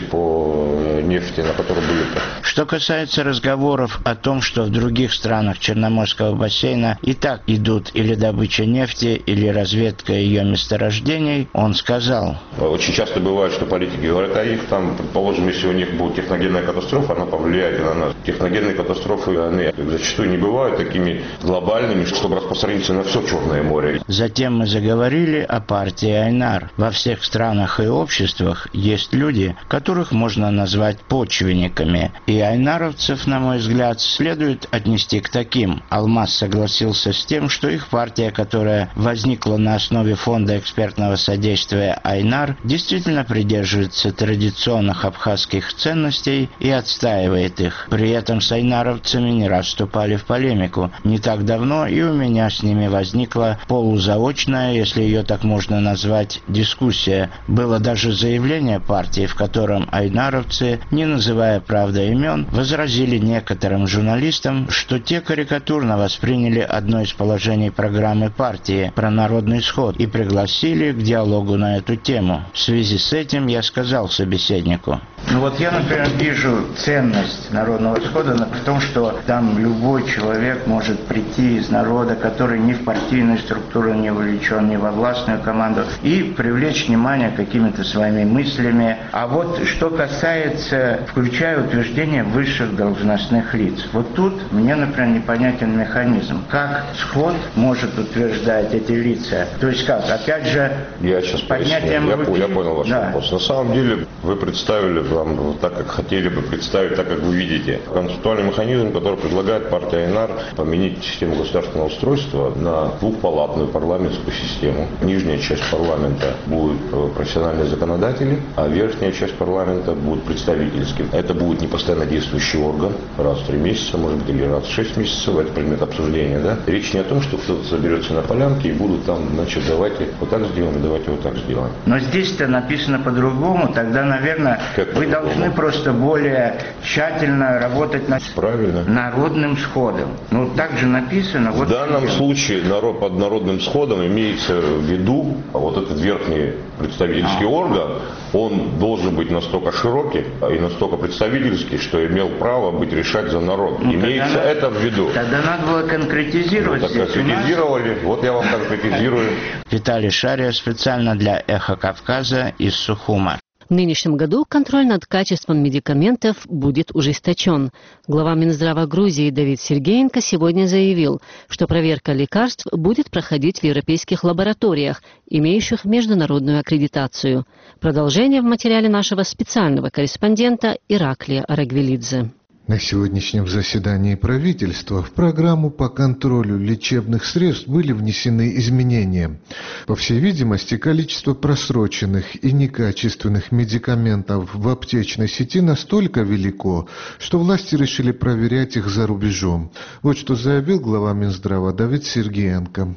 по нефти, на которой были. Что касается разговоров о том, что в других странах Черноморского бассейна и так идут или добыча нефти, или разведка ее месторождений, он сказал: очень часто бывает, что политики говорят, а их там, предположим, если у них будет техногенная катастрофа, она повлияет на нас. Техногенные катастрофы, они зачастую не бывают такими глобальными, чтобы распространиться на все Черное море. Затем мы заговорили о партии Айнар. Во всех странах и обществах есть люди, которых можно назвать почвенниками. И айнаровцев, на мой взгляд, следует отнести к таким. Алмаз согласился с тем, что их партия, которая возникла на основе фонда экспертного содействия Айнар, действительно придерживается традиционных абхазских ценностей и отстаивает их. При этом с айнаровцами не раз вступали в полемику. Не так давно и у меня с ними возникла полузаочная, если ее так можно назвать, дискуссия. Было даже заявление партии, в котором айнаровцы, не называя, правда, имен, возразили некоторым журналистам, что те карикатурно восприняли одно из положений программы партии про народный сход и пригласили к диалогу на эту тему. В связи с этим я сказал собеседнику: ну вот я, например, вижу ценность народного схода в том, что там любой человек может прийти из народа, который ни в партийную структуру не вовлечен, ни во властную команду, и привлечь внимание какими-то своими мыслями. А вот что касается, включая утверждение высших должностных лиц, вот тут мне, например, непонятен механизм. Как сход может утверждать эти лица? То есть как? Опять же, я сейчас поднятием я, руки... я понял ваш да. вопрос. На самом деле вы представили вам так, как хотели бы представить, так, как вы видите. Концептуальный механизм, который предлагает партия Айнар, поменять систему государственного устройства на двухпалатную парламентскую систему. Нижняя часть парламента будет профессиональные законодатели, а верхняя часть парламента будет представительским. Это будет не постоянно действующий орган, раз в три месяца, может быть, или раз в шесть месяцев, это предмет обсуждения, да? Речь не о том, что кто-то соберется на полянке и будут там, значит, давайте вот так сделаем, давайте вот так сделаем. Но здесь-то написано по-другому, тогда, наверное, как вы по-другому? Должны просто более тщательно работать над Правильно. народным сходом. Ну, так же написано. В вот данном случае народ, под народным сходом имеется в виду, а вот этот верхний представительский а. орган, он должен быть настолько широкий и настолько представительский, что имел право быть решать за народ. Ну, имеется тогда, это в виду. Тогда надо было конкретизировать. Ну, так конкретизировали, вот я вам конкретизирую. Виталий Шария специально для «Эхо Кавказа» из Сухума. В нынешнем году контроль над качеством медикаментов будет ужесточен. Глава Минздрава Грузии Давид Сергеенко сегодня заявил, что проверка лекарств будет проходить в европейских лабораториях, имеющих международную аккредитацию. Продолжение в материале нашего специального корреспондента Ираклия Арагвелидзе. На сегодняшнем заседании правительства в программу по контролю лечебных средств были внесены изменения. По всей видимости, количество просроченных и некачественных медикаментов в аптечной сети настолько велико, что власти решили проверять их за рубежом. Вот что заявил глава Минздрава Давид Сергеенко.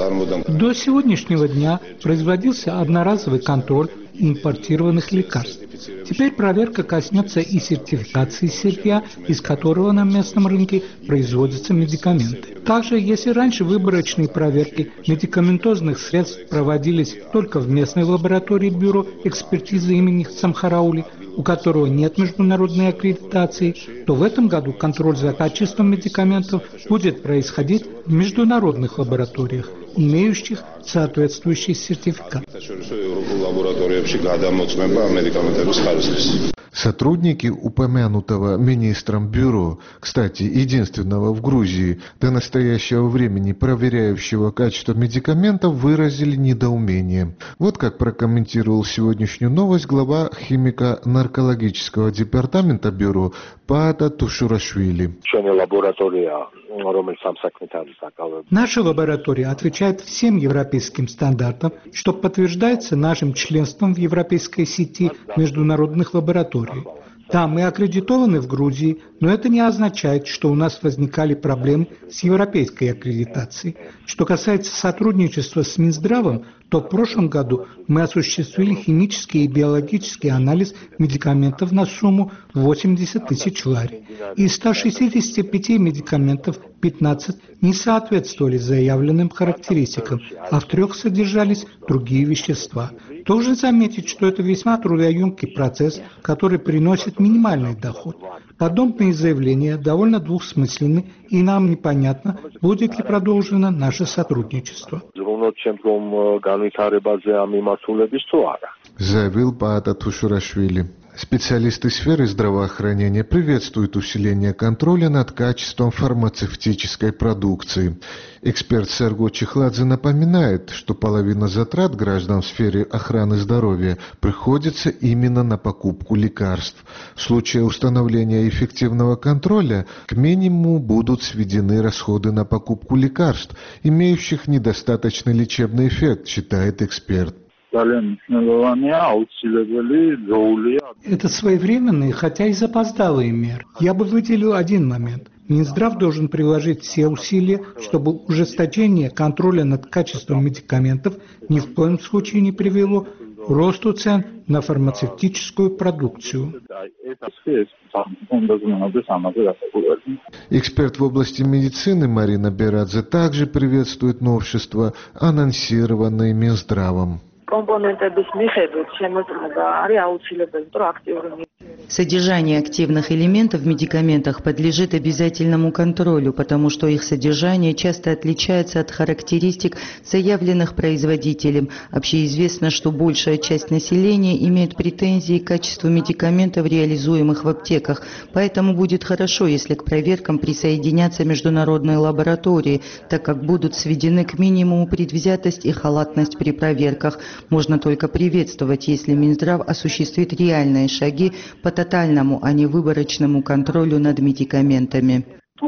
До сегодняшнего дня производился одноразовый контроль импортированных лекарств. Теперь проверка коснется и сертификации сырья, из которого на местном рынке производятся медикаменты. Также, если раньше выборочные проверки медикаментозных средств проводились только в местной лаборатории бюро экспертизы имени Самхараули, у которого нет международной аккредитации, то в этом году контроль за качеством медикаментов будет происходить в международных лабораториях, имеющих соответствующий сертификат. Сотрудники упомянутого министром бюро, кстати, единственного в Грузии, до настоящего времени проверяющего качество медикаментов, выразили недоумение. Вот как прокомментировал сегодняшнюю новость глава химико-наркологического департамента бюро Паата Тушурашвили. Наша лаборатория отвечает всем европейским стандартам, что подтверждается нашим членством в европейской сети международных лабораторий. Да, мы аккредитованы в Грузии, но это не означает, что у нас возникали проблемы с европейской аккредитацией. Что касается сотрудничества с Минздравом, то в прошлом году мы осуществили химический и биологический анализ медикаментов на сумму восемьдесят тысяч лари. Из ста шестидесяти пяти медикаментов пятнадцать не соответствовали заявленным характеристикам, а в трех содержались другие вещества. Должен заметить, что это весьма трудоемкий процесс, который приносит минимальный доход. Подобные заявления довольно двусмысленны, и нам непонятно, будет ли продолжено наше сотрудничество. Заявил Паата Тушурашвили. Специалисты сферы здравоохранения приветствуют усиление контроля над качеством фармацевтической продукции. Эксперт Серго Чехладзе напоминает, что половина затрат граждан в сфере охраны здоровья приходится именно на покупку лекарств. В случае установления эффективного контроля к минимуму будут сведены расходы на покупку лекарств, имеющих недостаточный лечебный эффект, считает эксперт. Это своевременные, хотя и запоздалые меры. Я бы выделил один момент. Минздрав должен приложить все усилия, чтобы ужесточение контроля над качеством медикаментов ни в коем случае не привело к росту цен на фармацевтическую продукцию. Эксперт в области медицины Марина Берадзе также приветствует новшества, анонсированные Минздравом. Содержание активных элементов в медикаментах подлежит обязательному контролю, потому что их содержание часто отличается от характеристик, заявленных производителем. Общеизвестно, что большая часть населения имеет претензии к качеству медикаментов, реализуемых в аптеках, поэтому будет хорошо, если к проверкам присоединятся международные лаборатории, так как будут сведены к минимуму предвзятость и халатность при проверках. Можно только приветствовать, если Минздрав осуществит реальные шаги по тотальному, а не выборочному контролю над медикаментами.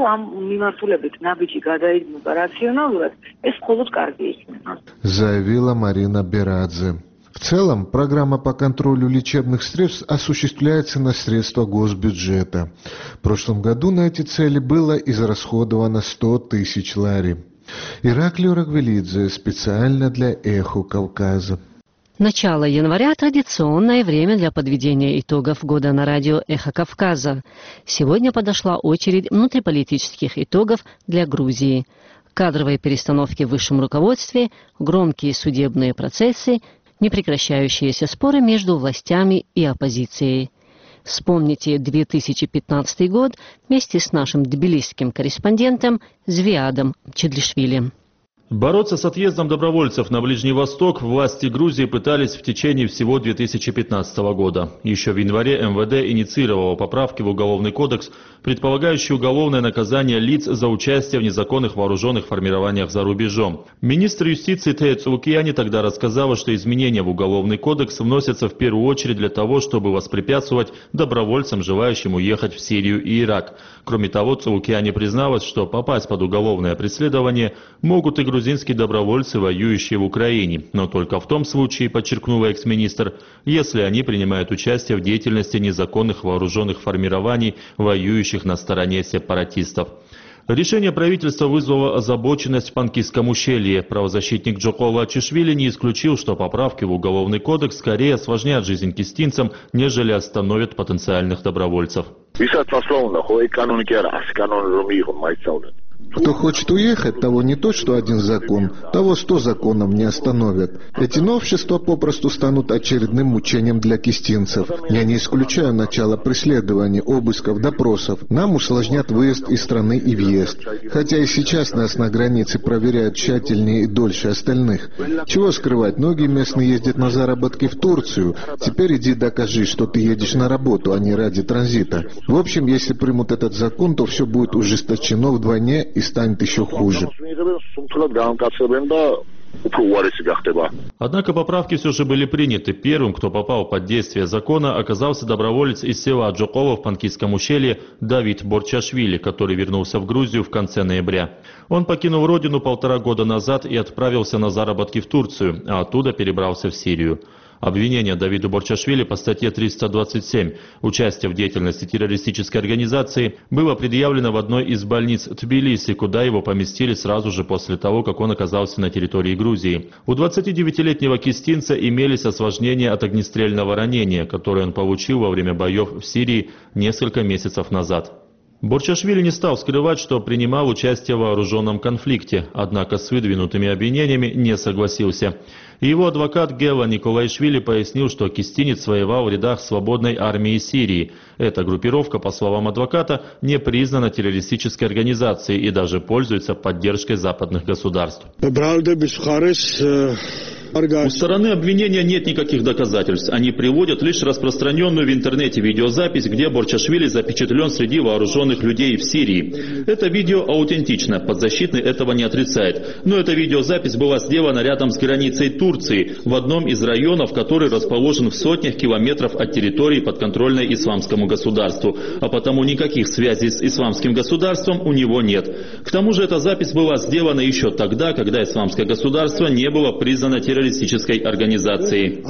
Заявила Марина Берадзе. В целом, программа по контролю лечебных средств осуществляется на средства госбюджета. В прошлом году на эти цели было израсходовано сто тысяч лари. Ираклий Рагвелидзе специально для «Эхо Кавказа». Начало января – традиционное время для подведения итогов года на радио «Эхо Кавказа». Сегодня подошла очередь внутриполитических итогов для Грузии. Кадровые перестановки в высшем руководстве, громкие судебные процессы, непрекращающиеся споры между властями и оппозицией. Вспомните две тысячи пятнадцатый год вместе с нашим тбилисским корреспондентом Звиадом Чедлишвили. Бороться с отъездом добровольцев на Ближний Восток власти Грузии пытались в течение всего две тысячи пятнадцатого года. Еще в январе эм вэ дэ инициировало поправки в Уголовный кодекс, предполагающие уголовное наказание лиц за участие в незаконных вооруженных формированиях за рубежом. Министр юстиции Тея Цулукияни тогда рассказала, что изменения в Уголовный кодекс вносятся в первую очередь для того, чтобы воспрепятствовать добровольцам, желающим уехать в Сирию и Ирак. Кроме того, Цулукияни призналась, что попасть под уголовное преследование могут и грузинские добровольцы, воюющие в Украине, но только в том случае, подчеркнула экс-министр, если они принимают участие в деятельности незаконных вооруженных формирований, воюющих на стороне сепаратистов. Решение правительства вызвало озабоченность в Панкистском ущелье. Правозащитник Джокова Ачишвили не исключил, что поправки в Уголовный кодекс скорее осложнят жизнь кистинцам, нежели остановят потенциальных добровольцев. Кто хочет уехать, того не то, что один закон, того сто законов не остановят. Эти новшества попросту станут очередным мучением для кистинцев. Я не исключаю начало преследований, обысков, допросов. Нам усложнят выезд из страны и въезд. Хотя и сейчас нас на границе проверяют тщательнее и дольше остальных. Чего скрывать, многие местные ездят на заработки в Турцию. Теперь иди докажи, что ты едешь на работу, а не ради транзита. В общем, если примут этот закон, то все будет ужесточено вдвойне и станет еще хуже. Однако поправки все же были приняты. Первым, кто попал под действие закона, оказался доброволец из села Джокова в Панкистском ущелье Давид Борчашвили, который вернулся в Грузию в конце ноября. Он покинул родину полтора года назад и отправился на заработки в Турцию, а оттуда перебрался в Сирию. Обвинение Давиду Борчашвили по статье триста двадцать семь «Участие в деятельности террористической организации» было предъявлено в одной из больниц Тбилиси, куда его поместили сразу же после того, как он оказался на территории Грузии. У двадцатидевятилетнего кистинца имелись осложнения от огнестрельного ранения, которое он получил во время боев в Сирии несколько месяцев назад. Борчашвили не стал скрывать, что принимал участие в вооруженном конфликте, однако с выдвинутыми обвинениями не согласился. Его адвокат Гела Николайшвили пояснил, что кистинец воевал в рядах свободной армии Сирии. Эта группировка, по словам адвоката, не признана террористической организацией и даже пользуется поддержкой западных государств. У стороны обвинения нет никаких доказательств. Они приводят лишь распространенную в интернете видеозапись, где Борчашвили запечатлен среди вооруженных людей в Сирии. Это видео аутентично, подзащитный этого не отрицает. Но эта видеозапись была сделана рядом с границей Турции, в одном из районов, который расположен в сотнях километров от территории, подконтрольной исламскому государству. А потому никаких связей с исламским государством у него нет. К тому же эта запись была сделана еще тогда, когда исламское государство не было признано террористической террористической организации,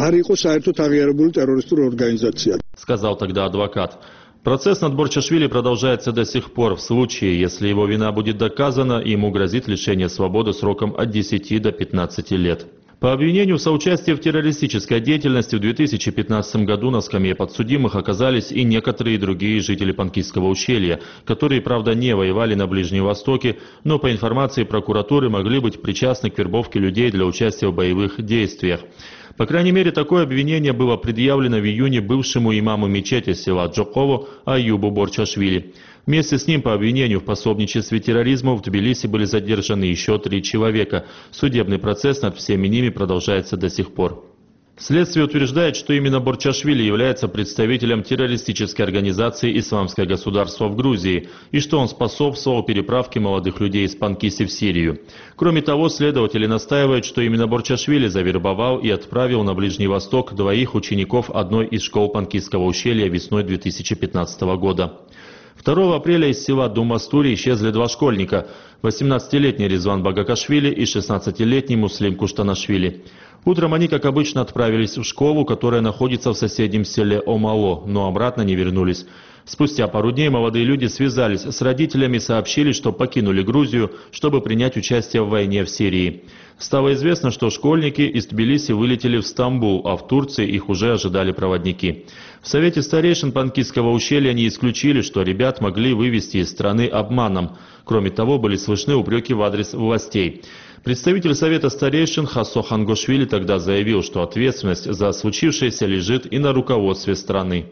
сказал тогда адвокат. Процесс над Борчашвили продолжается до сих пор. В случае, если его вина будет доказана, ему грозит лишение свободы сроком от десяти до пятнадцати лет. По обвинению в соучастии в террористической деятельности в две тысячи пятнадцатом году на скамье подсудимых оказались и некоторые другие жители Панкистского ущелья, которые, правда, не воевали на Ближнем Востоке, но по информации прокуратуры могли быть причастны к вербовке людей для участия в боевых действиях. По крайней мере, такое обвинение было предъявлено в июне бывшему имаму мечети села Джокову Аюбу Борчашвили. Вместе с ним по обвинению в пособничестве терроризму в Тбилиси были задержаны еще три человека. Судебный процесс над всеми ними продолжается до сих пор. Следствие утверждает, что именно Борчашвили является представителем террористической организации «Исламское государство» в Грузии и что он способствовал переправке молодых людей из Панкиси в Сирию. Кроме того, следователи настаивают, что именно Борчашвили завербовал и отправил на Ближний Восток двоих учеников одной из школ Панкистского ущелья весной две тысячи пятнадцатого года. второго апреля из села Думастури исчезли два школьника – восемнадцатилетний Резван Багакашвили и шестнадцатилетний Муслим Куштанашвили. Утром они, как обычно, отправились в школу, которая находится в соседнем селе Омало, но обратно не вернулись. Спустя пару дней молодые люди связались с родителями и сообщили, что покинули Грузию, чтобы принять участие в войне в Сирии. Стало известно, что школьники из Тбилиси вылетели в Стамбул, а в Турции их уже ожидали проводники. В Совете старейшин Панкистского ущелья не исключили, что ребят могли вывести из страны обманом. Кроме того, были слышны упреки в адрес властей. Представитель Совета старейшин Хасо Хангошвили тогда заявил, что ответственность за случившееся лежит и на руководстве страны.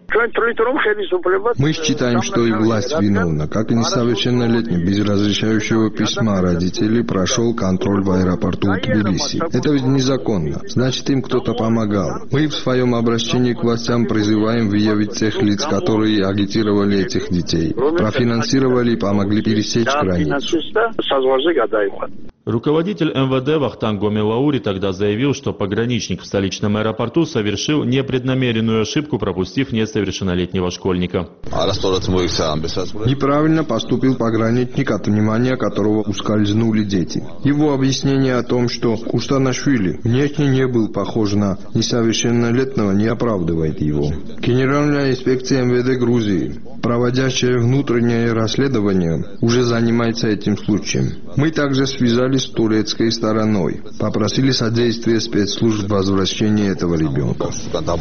Мы считаем, что и власть виновна. Как и несовершеннолетний без разрешающего письма родителей прошел контроль в аэропорту Тбилиси. Это ведь незаконно. Значит, им кто-то помогал. Мы в своем обращении к властям призываем выявить тех лиц, которые агитировали этих детей, профинансировали и помогли пересечь границу. Руководитель эм вэ дэ Вахтанг Гомелаури тогда заявил, что пограничник в столичном аэропорту совершил непреднамеренную ошибку, пропустив несовершеннолетнего школьника. Неправильно поступил пограничник, от внимания которого ускользнули дети. Его объяснение о том, что Куштанашвили внешне не был похож на несовершеннолетнего, не оправдывает его. Генеральная инспекция эм вэ дэ Грузии, проводящая внутреннее расследование, уже занимается этим случаем. Мы также связались с турецкой стороной, попросили содействия спецслужб в возвращении этого ребенка.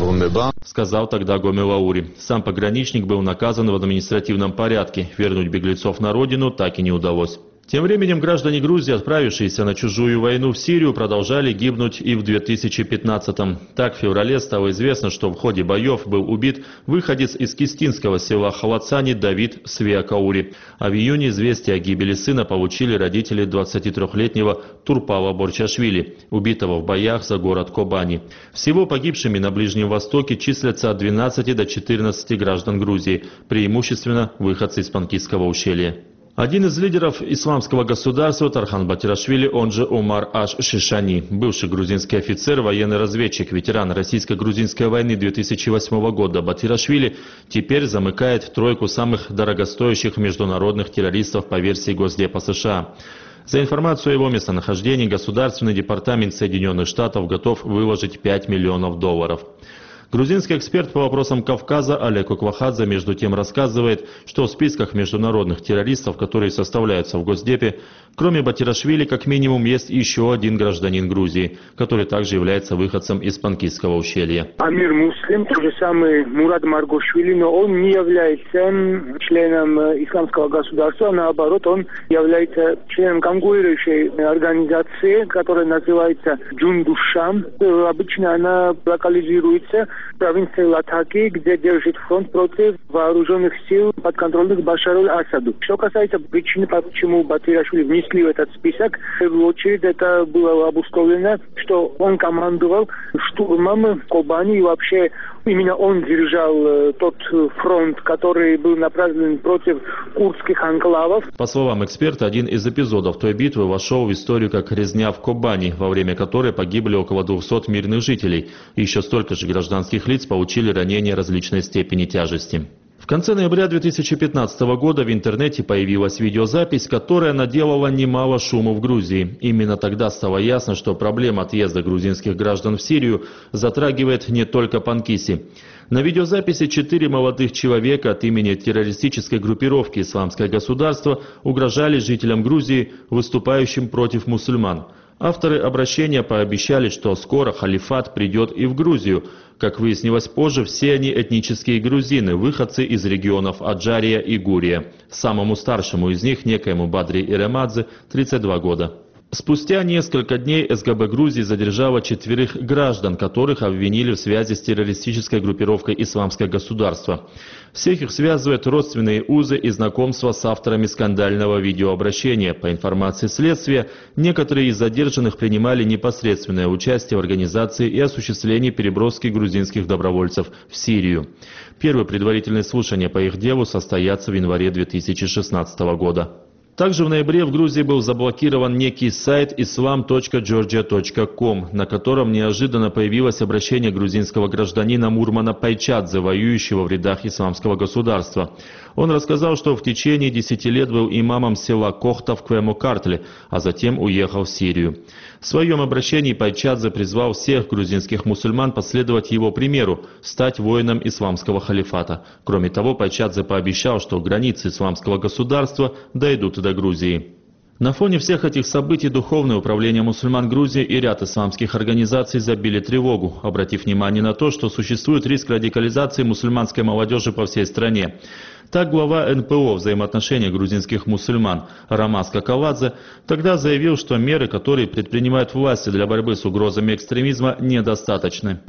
Сказал тогда Гомелаури. Сам пограничник был наказан в административном порядке. Вернуть беглецов на родину так и не удалось. Тем временем граждане Грузии, отправившиеся на чужую войну в Сирию, продолжали гибнуть и в две тысячи пятнадцатом. Так, в феврале стало известно, что в ходе боев был убит выходец из кистинского села Халацани Давид Свиакаури. А в июне известие о гибели сына получили родители двадцатитрёхлетнего Турпала Борчашвили, убитого в боях за город Кобани. Всего погибшими на Ближнем Востоке числятся от двенадцати до четырнадцати граждан Грузии, преимущественно выходцы из Панкисского ущелья. Один из лидеров исламского государства Тархан Батирашвили, он же Омар Аш-Шишани, бывший грузинский офицер, военный разведчик, ветеран российско-грузинской войны две тысячи восьмого года, Батирашвили теперь замыкает тройку самых дорогостоящих международных террористов по версии Госдепа США. За информацию о его местонахождении Государственный департамент Соединенных Штатов готов выложить пять миллионов долларов. Грузинский эксперт по вопросам Кавказа Олег Оквахадзе между тем рассказывает, что в списках международных террористов, которые составляются в Госдепе, кроме Батирашвили, как минимум, есть еще один гражданин Грузии, который также является выходцем из Панкисского ущелья. Амир Муслим, тот же самый Мурад Маргошвили, но он не является членом исламского государства, наоборот, он является членом конкурирующей организации, которая называется Джундушам. Обычно она локализируется в провинции Латаки, где держит фронт против вооруженных сил подконтрольных Башару Асаду. Что касается причины, почему Батирашвили внесли в этот список, в первую очередь это было обусловлено, что он командовал штурмом в Кобани, и вообще именно он держал тот фронт, который был направлен против курдских анклавов. По словам эксперта, один из эпизодов той битвы вошел в историю как резня в Кобани, во время которой погибли около двухсот мирных жителей. И еще столько же гражданских лиц получили ранения различной степени тяжести. В конце ноября две тысячи пятнадцатого года в интернете появилась видеозапись, которая наделала немало шума в Грузии. Именно тогда стало ясно, что проблема отъезда грузинских граждан в Сирию затрагивает не только Панкиси. На видеозаписи четыре молодых человека от имени террористической группировки «Исламское государство» угрожали жителям Грузии, выступающим против мусульман. Авторы обращения пообещали, что скоро халифат придет и в Грузию. Как выяснилось позже, все они этнические грузины, выходцы из регионов Аджария и Гурия. Самому старшему из них, некоему Бадри Иремадзе, тридцать два года. Спустя несколько дней эс гэ бэ Грузии задержала четверых граждан, которых обвинили в связи с террористической группировкой «Исламское государство». Всех их связывают родственные узы и знакомства с авторами скандального видеообращения. По информации следствия, некоторые из задержанных принимали непосредственное участие в организации и осуществлении переброски грузинских добровольцев в Сирию. Первые предварительные слушания по их делу состоятся в январе две тысячи шестнадцатого года. Также в ноябре в Грузии был заблокирован некий сайт исlam точка джорджия точка ком, на котором неожиданно появилось обращение грузинского гражданина Мурмана Пайчадзе, воюющего в рядах исламского государства. Он рассказал, что в течение десяти лет был имамом села Кохта в Квемокартле, а затем уехал в Сирию. В своем обращении Пайчадзе призвал всех грузинских мусульман последовать его примеру, стать воином исламского халифата. Кроме того, Пайчадзе пообещал, что границы исламского государства дойдут до Грузии. На фоне всех этих событий Духовное управление мусульман Грузии и ряд исламских организаций забили тревогу, обратив внимание на то, что существует риск радикализации мусульманской молодежи по всей стране. Так глава эн пэ о взаимоотношений грузинских мусульман Рамаз Какаладзе тогда заявил, что меры, которые предпринимают власти для борьбы с угрозами экстремизма, недостаточны.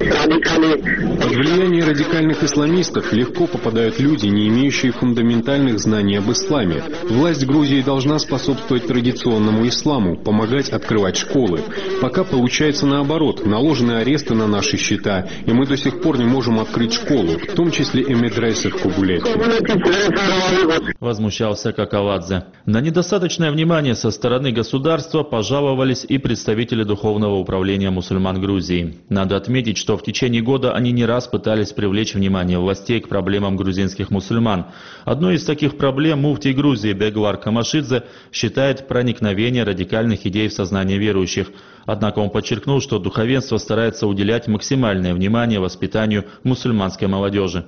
Под влияние радикальных исламистов легко попадают люди, не имеющие фундаментальных знаний об исламе. Власть Грузии должна способствовать традиционному исламу, помогать открывать школы. Пока получается наоборот, наложены аресты на наши счета, и мы до сих пор не можем открыть школу, в том числе и медресе в Кубулете. Возмущался Какаладзе. На недостаточное внимание со стороны государства пожаловались и представители Духовного управления мусульман Грузии. Надо отметить, что в течение года они не раз пытались привлечь внимание властей к проблемам грузинских мусульман. Одной из таких проблем муфтий Грузии Беглар Камашидзе считает проникновение радикальных идей в сознание верующих. Однако он подчеркнул, что духовенство старается уделять максимальное внимание воспитанию мусульманской молодежи.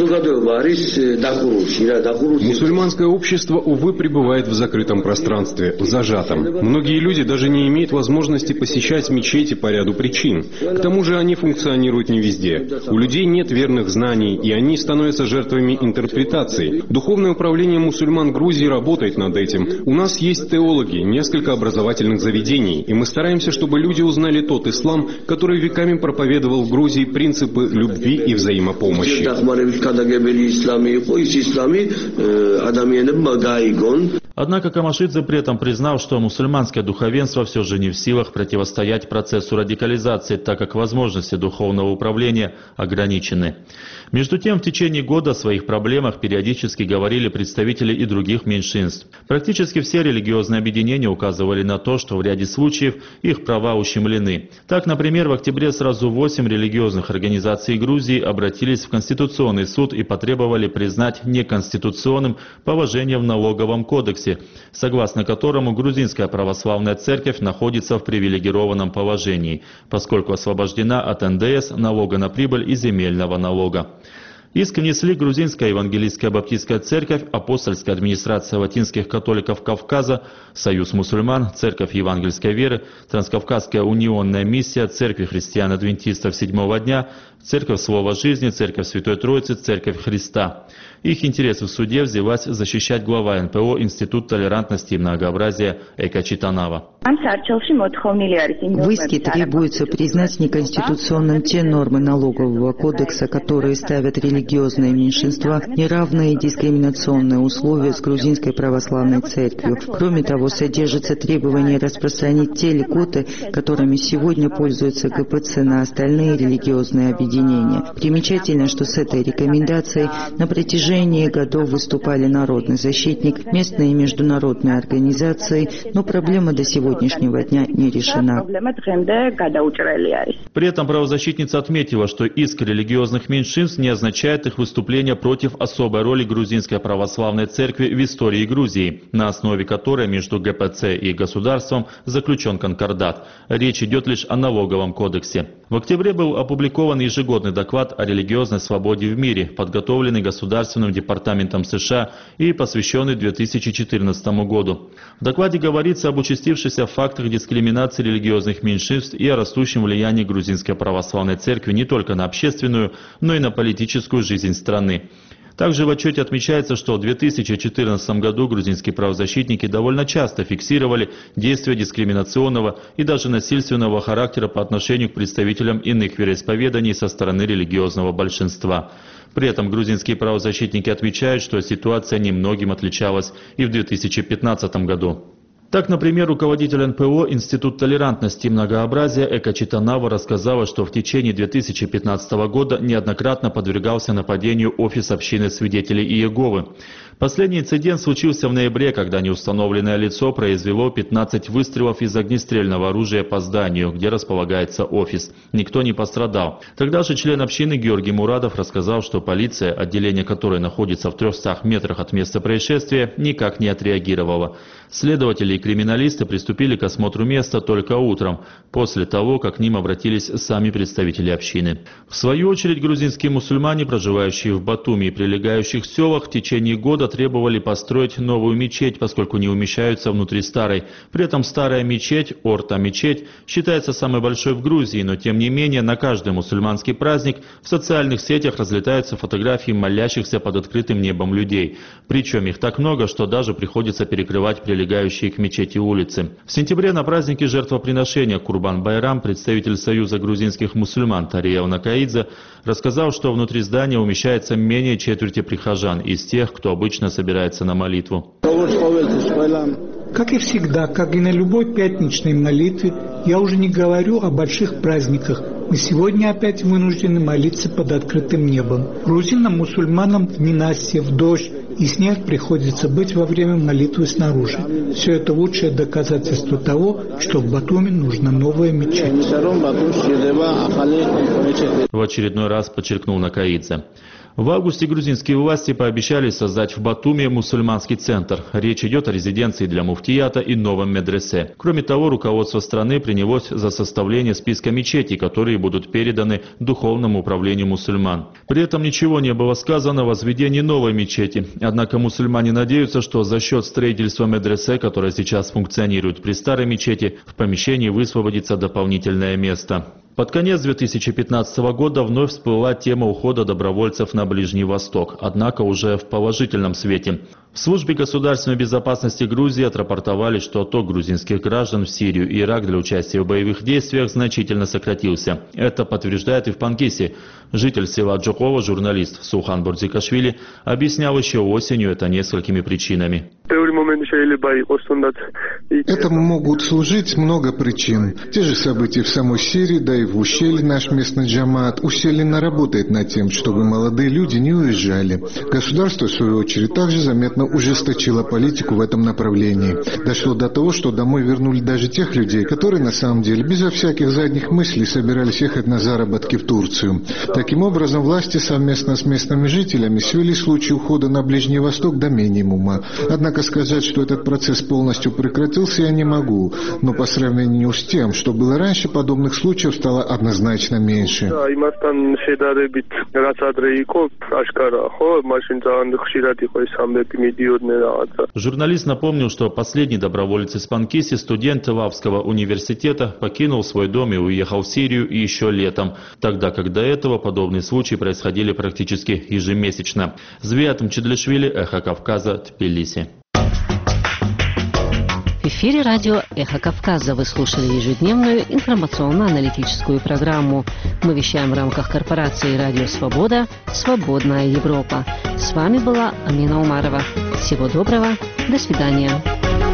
Мусульманское общество, увы, пребывает в закрытом пространстве, в зажатом. Многие люди даже не имеют возможности посещать мечети по ряду причин. К тому же они функционируют не везде. У людей нет верных знаний, и они становятся жертвами интерпретаций. Духовное управление мусульман Грузии работает над этим. У нас есть теологи, несколько образовательных заведений, и мы стараемся, чтобы люди узнали тот ислам, который веками проповедовал в Грузии принципы любви и взаимопомощи. Однако Камашидзе при этом признал, что мусульманское духовенство все же не в силах противостоять процессу радикализации, так как возможности духовного управления ограничены. Между тем, в течение года о своих проблемах периодически говорили представители и других меньшинств. Практически все религиозные объединения указывали на то, что в ряде случаев их права ущемлены. Так, например, в октябре сразу восемь религиозных организаций Грузии обратились в Конституционный суд и потребовали признать неконституционным положение в налоговом кодексе, согласно которому грузинская православная церковь находится в привилегированном положении, поскольку освобождена от эн дэ эс, налога на прибыль и земельного налога. Иск внесли Грузинская евангелийская баптистская церковь, Апостольская администрация латинских католиков Кавказа, Союз мусульман, Церковь евангельской веры, Транскавказская унионная миссия, Церковь христиан-адвентистов седьмого дня, Церковь Слова Жизни, Церковь Святой Троицы, Церковь Христа. Их интересы в суде взялась защищать глава эн пэ о Институт толерантности и многообразия Эка Читанава. В иске требуется признать неконституционным те нормы налогового кодекса, которые ставят религиозные меньшинства в неравные дискриминационные условия с грузинской православной церковью. Кроме того, содержится требование распространить те льготы, которыми сегодня пользуются гэ пэ цэ на остальные религиозные объединения. Примечательно, что с этой рекомендацией на протяжении годов выступали народный защитник, местные и международные организации, но проблема до сегодняшнего дня не решена. При этом правозащитница отметила, что иск религиозных меньшинств не означает их выступление против особой роли грузинской православной церкви в истории Грузии, на основе которой между гэ пэ цэ и государством заключен конкордат. Речь идет лишь о налоговом кодексе. В октябре был опубликован ежегодный доклад о религиозной свободе в мире, подготовленный Государственным департаментом США и посвященный две тысячи четырнадцатому году. В докладе говорится об участившихся фактах дискриминации религиозных меньшинств и о растущем влиянии грузинской православной церкви не только на общественную, но и на политическую жизнь страны. Также в отчете отмечается, что в две тысячи четырнадцатом году грузинские правозащитники довольно часто фиксировали действия дискриминационного и даже насильственного характера по отношению к представителям иных вероисповеданий со стороны религиозного большинства. При этом грузинские правозащитники отмечают, что ситуация немногим отличалась и в две тысячи пятнадцатом году. Так, например, руководитель эн пэ о Институт толерантности и многообразия Эка Читанава рассказала, что в течение две тысячи пятнадцатого года неоднократно подвергался нападению офис общины свидетелей Иеговы. Последний инцидент случился в ноябре, когда неустановленное лицо произвело пятнадцать выстрелов из огнестрельного оружия по зданию, где располагается офис. Никто не пострадал. Тогда же член общины Георгий Мурадов рассказал, что полиция, отделение которой находится в трехстах метрах от места происшествия, никак не отреагировала. Следователи и криминалисты приступили к осмотру места только утром, после того, как к ним обратились сами представители общины. В свою очередь, грузинские мусульмане, проживающие в Батуми и прилегающих селах, в течение года требовали построить новую мечеть, поскольку не умещаются внутри старой. При этом старая мечеть, Орта-мечеть, считается самой большой в Грузии, но тем не менее на каждый мусульманский праздник в социальных сетях разлетаются фотографии молящихся под открытым небом людей. Причем их так много, что даже приходится перекрывать прилегающие к мечети улицы. В сентябре на празднике жертвоприношения Курбан-Байрам представитель Союза грузинских мусульман Тариел Накаидзе рассказал, что внутри здания умещается менее четверти прихожан из тех, кто обычно собирается на молитву. Как и всегда, как и на любой пятничной молитве, я уже не говорю о больших праздниках. Мы сегодня опять вынуждены молиться под открытым небом. Грузинам, мусульманам в ненастье, в дождь и снег приходится быть во время молитвы снаружи. Все это лучшее доказательство того, что в Батуми нужна новая мечеть. В очередной раз подчеркнул Накаидзе. В августе грузинские власти пообещали создать в Батуми мусульманский центр. Речь идет о резиденции для муфтията и новом медресе. Кроме того, руководство страны принялось за составление списка мечетей, которые будут переданы Духовному управлению мусульман. При этом ничего не было сказано о возведении новой мечети. Однако мусульмане надеются, что за счет строительства медресе, которое сейчас функционирует при старой мечети, в помещении высвободится дополнительное место. Под конец две тысячи пятнадцатого года вновь всплыла тема ухода добровольцев на Ближний Восток, однако уже в положительном свете. В службе государственной безопасности Грузии отрапортовали, что отток грузинских граждан в Сирию и Ирак для участия в боевых действиях значительно сократился. Это подтверждает и в Панкисе. Житель села Джокова, журналист Сухан Бурдзикашвили, объяснял еще осенью это несколькими причинами. Этому могут служить много причин. Те же события в самой Сирии, да и в ущелье наш местный джамаат усиленно работает над тем, чтобы молодые люди не уезжали. Государство, в свою очередь, также заметно ужесточило политику в этом направлении. Дошло до того, что домой вернули даже тех людей, которые на самом деле безо всяких задних мыслей собирались ехать на заработки в Турцию. Таким образом, власти совместно с местными жителями свели случай ухода на Ближний Восток до минимума. Однако сказать, что этот процесс полностью прекратился, я не могу. Но по сравнению с тем, что было раньше, подобных случаев стало однозначно меньше. Журналист напомнил, что последний доброволец из Панкиси, студент Лавского университета, покинул свой дом и уехал в Сирию еще летом, тогда как до этого подобные случаи происходили практически ежемесячно. Звиат Мчедлишвили, Эхо Кавказа, Тбилиси. В эфире радио «Эхо Кавказа» вы слушали ежедневную информационно-аналитическую программу. Мы вещаем в рамках корпорации «Радио Свобода. Свободная Европа». С вами была Амина Умарова. Всего доброго. До свидания.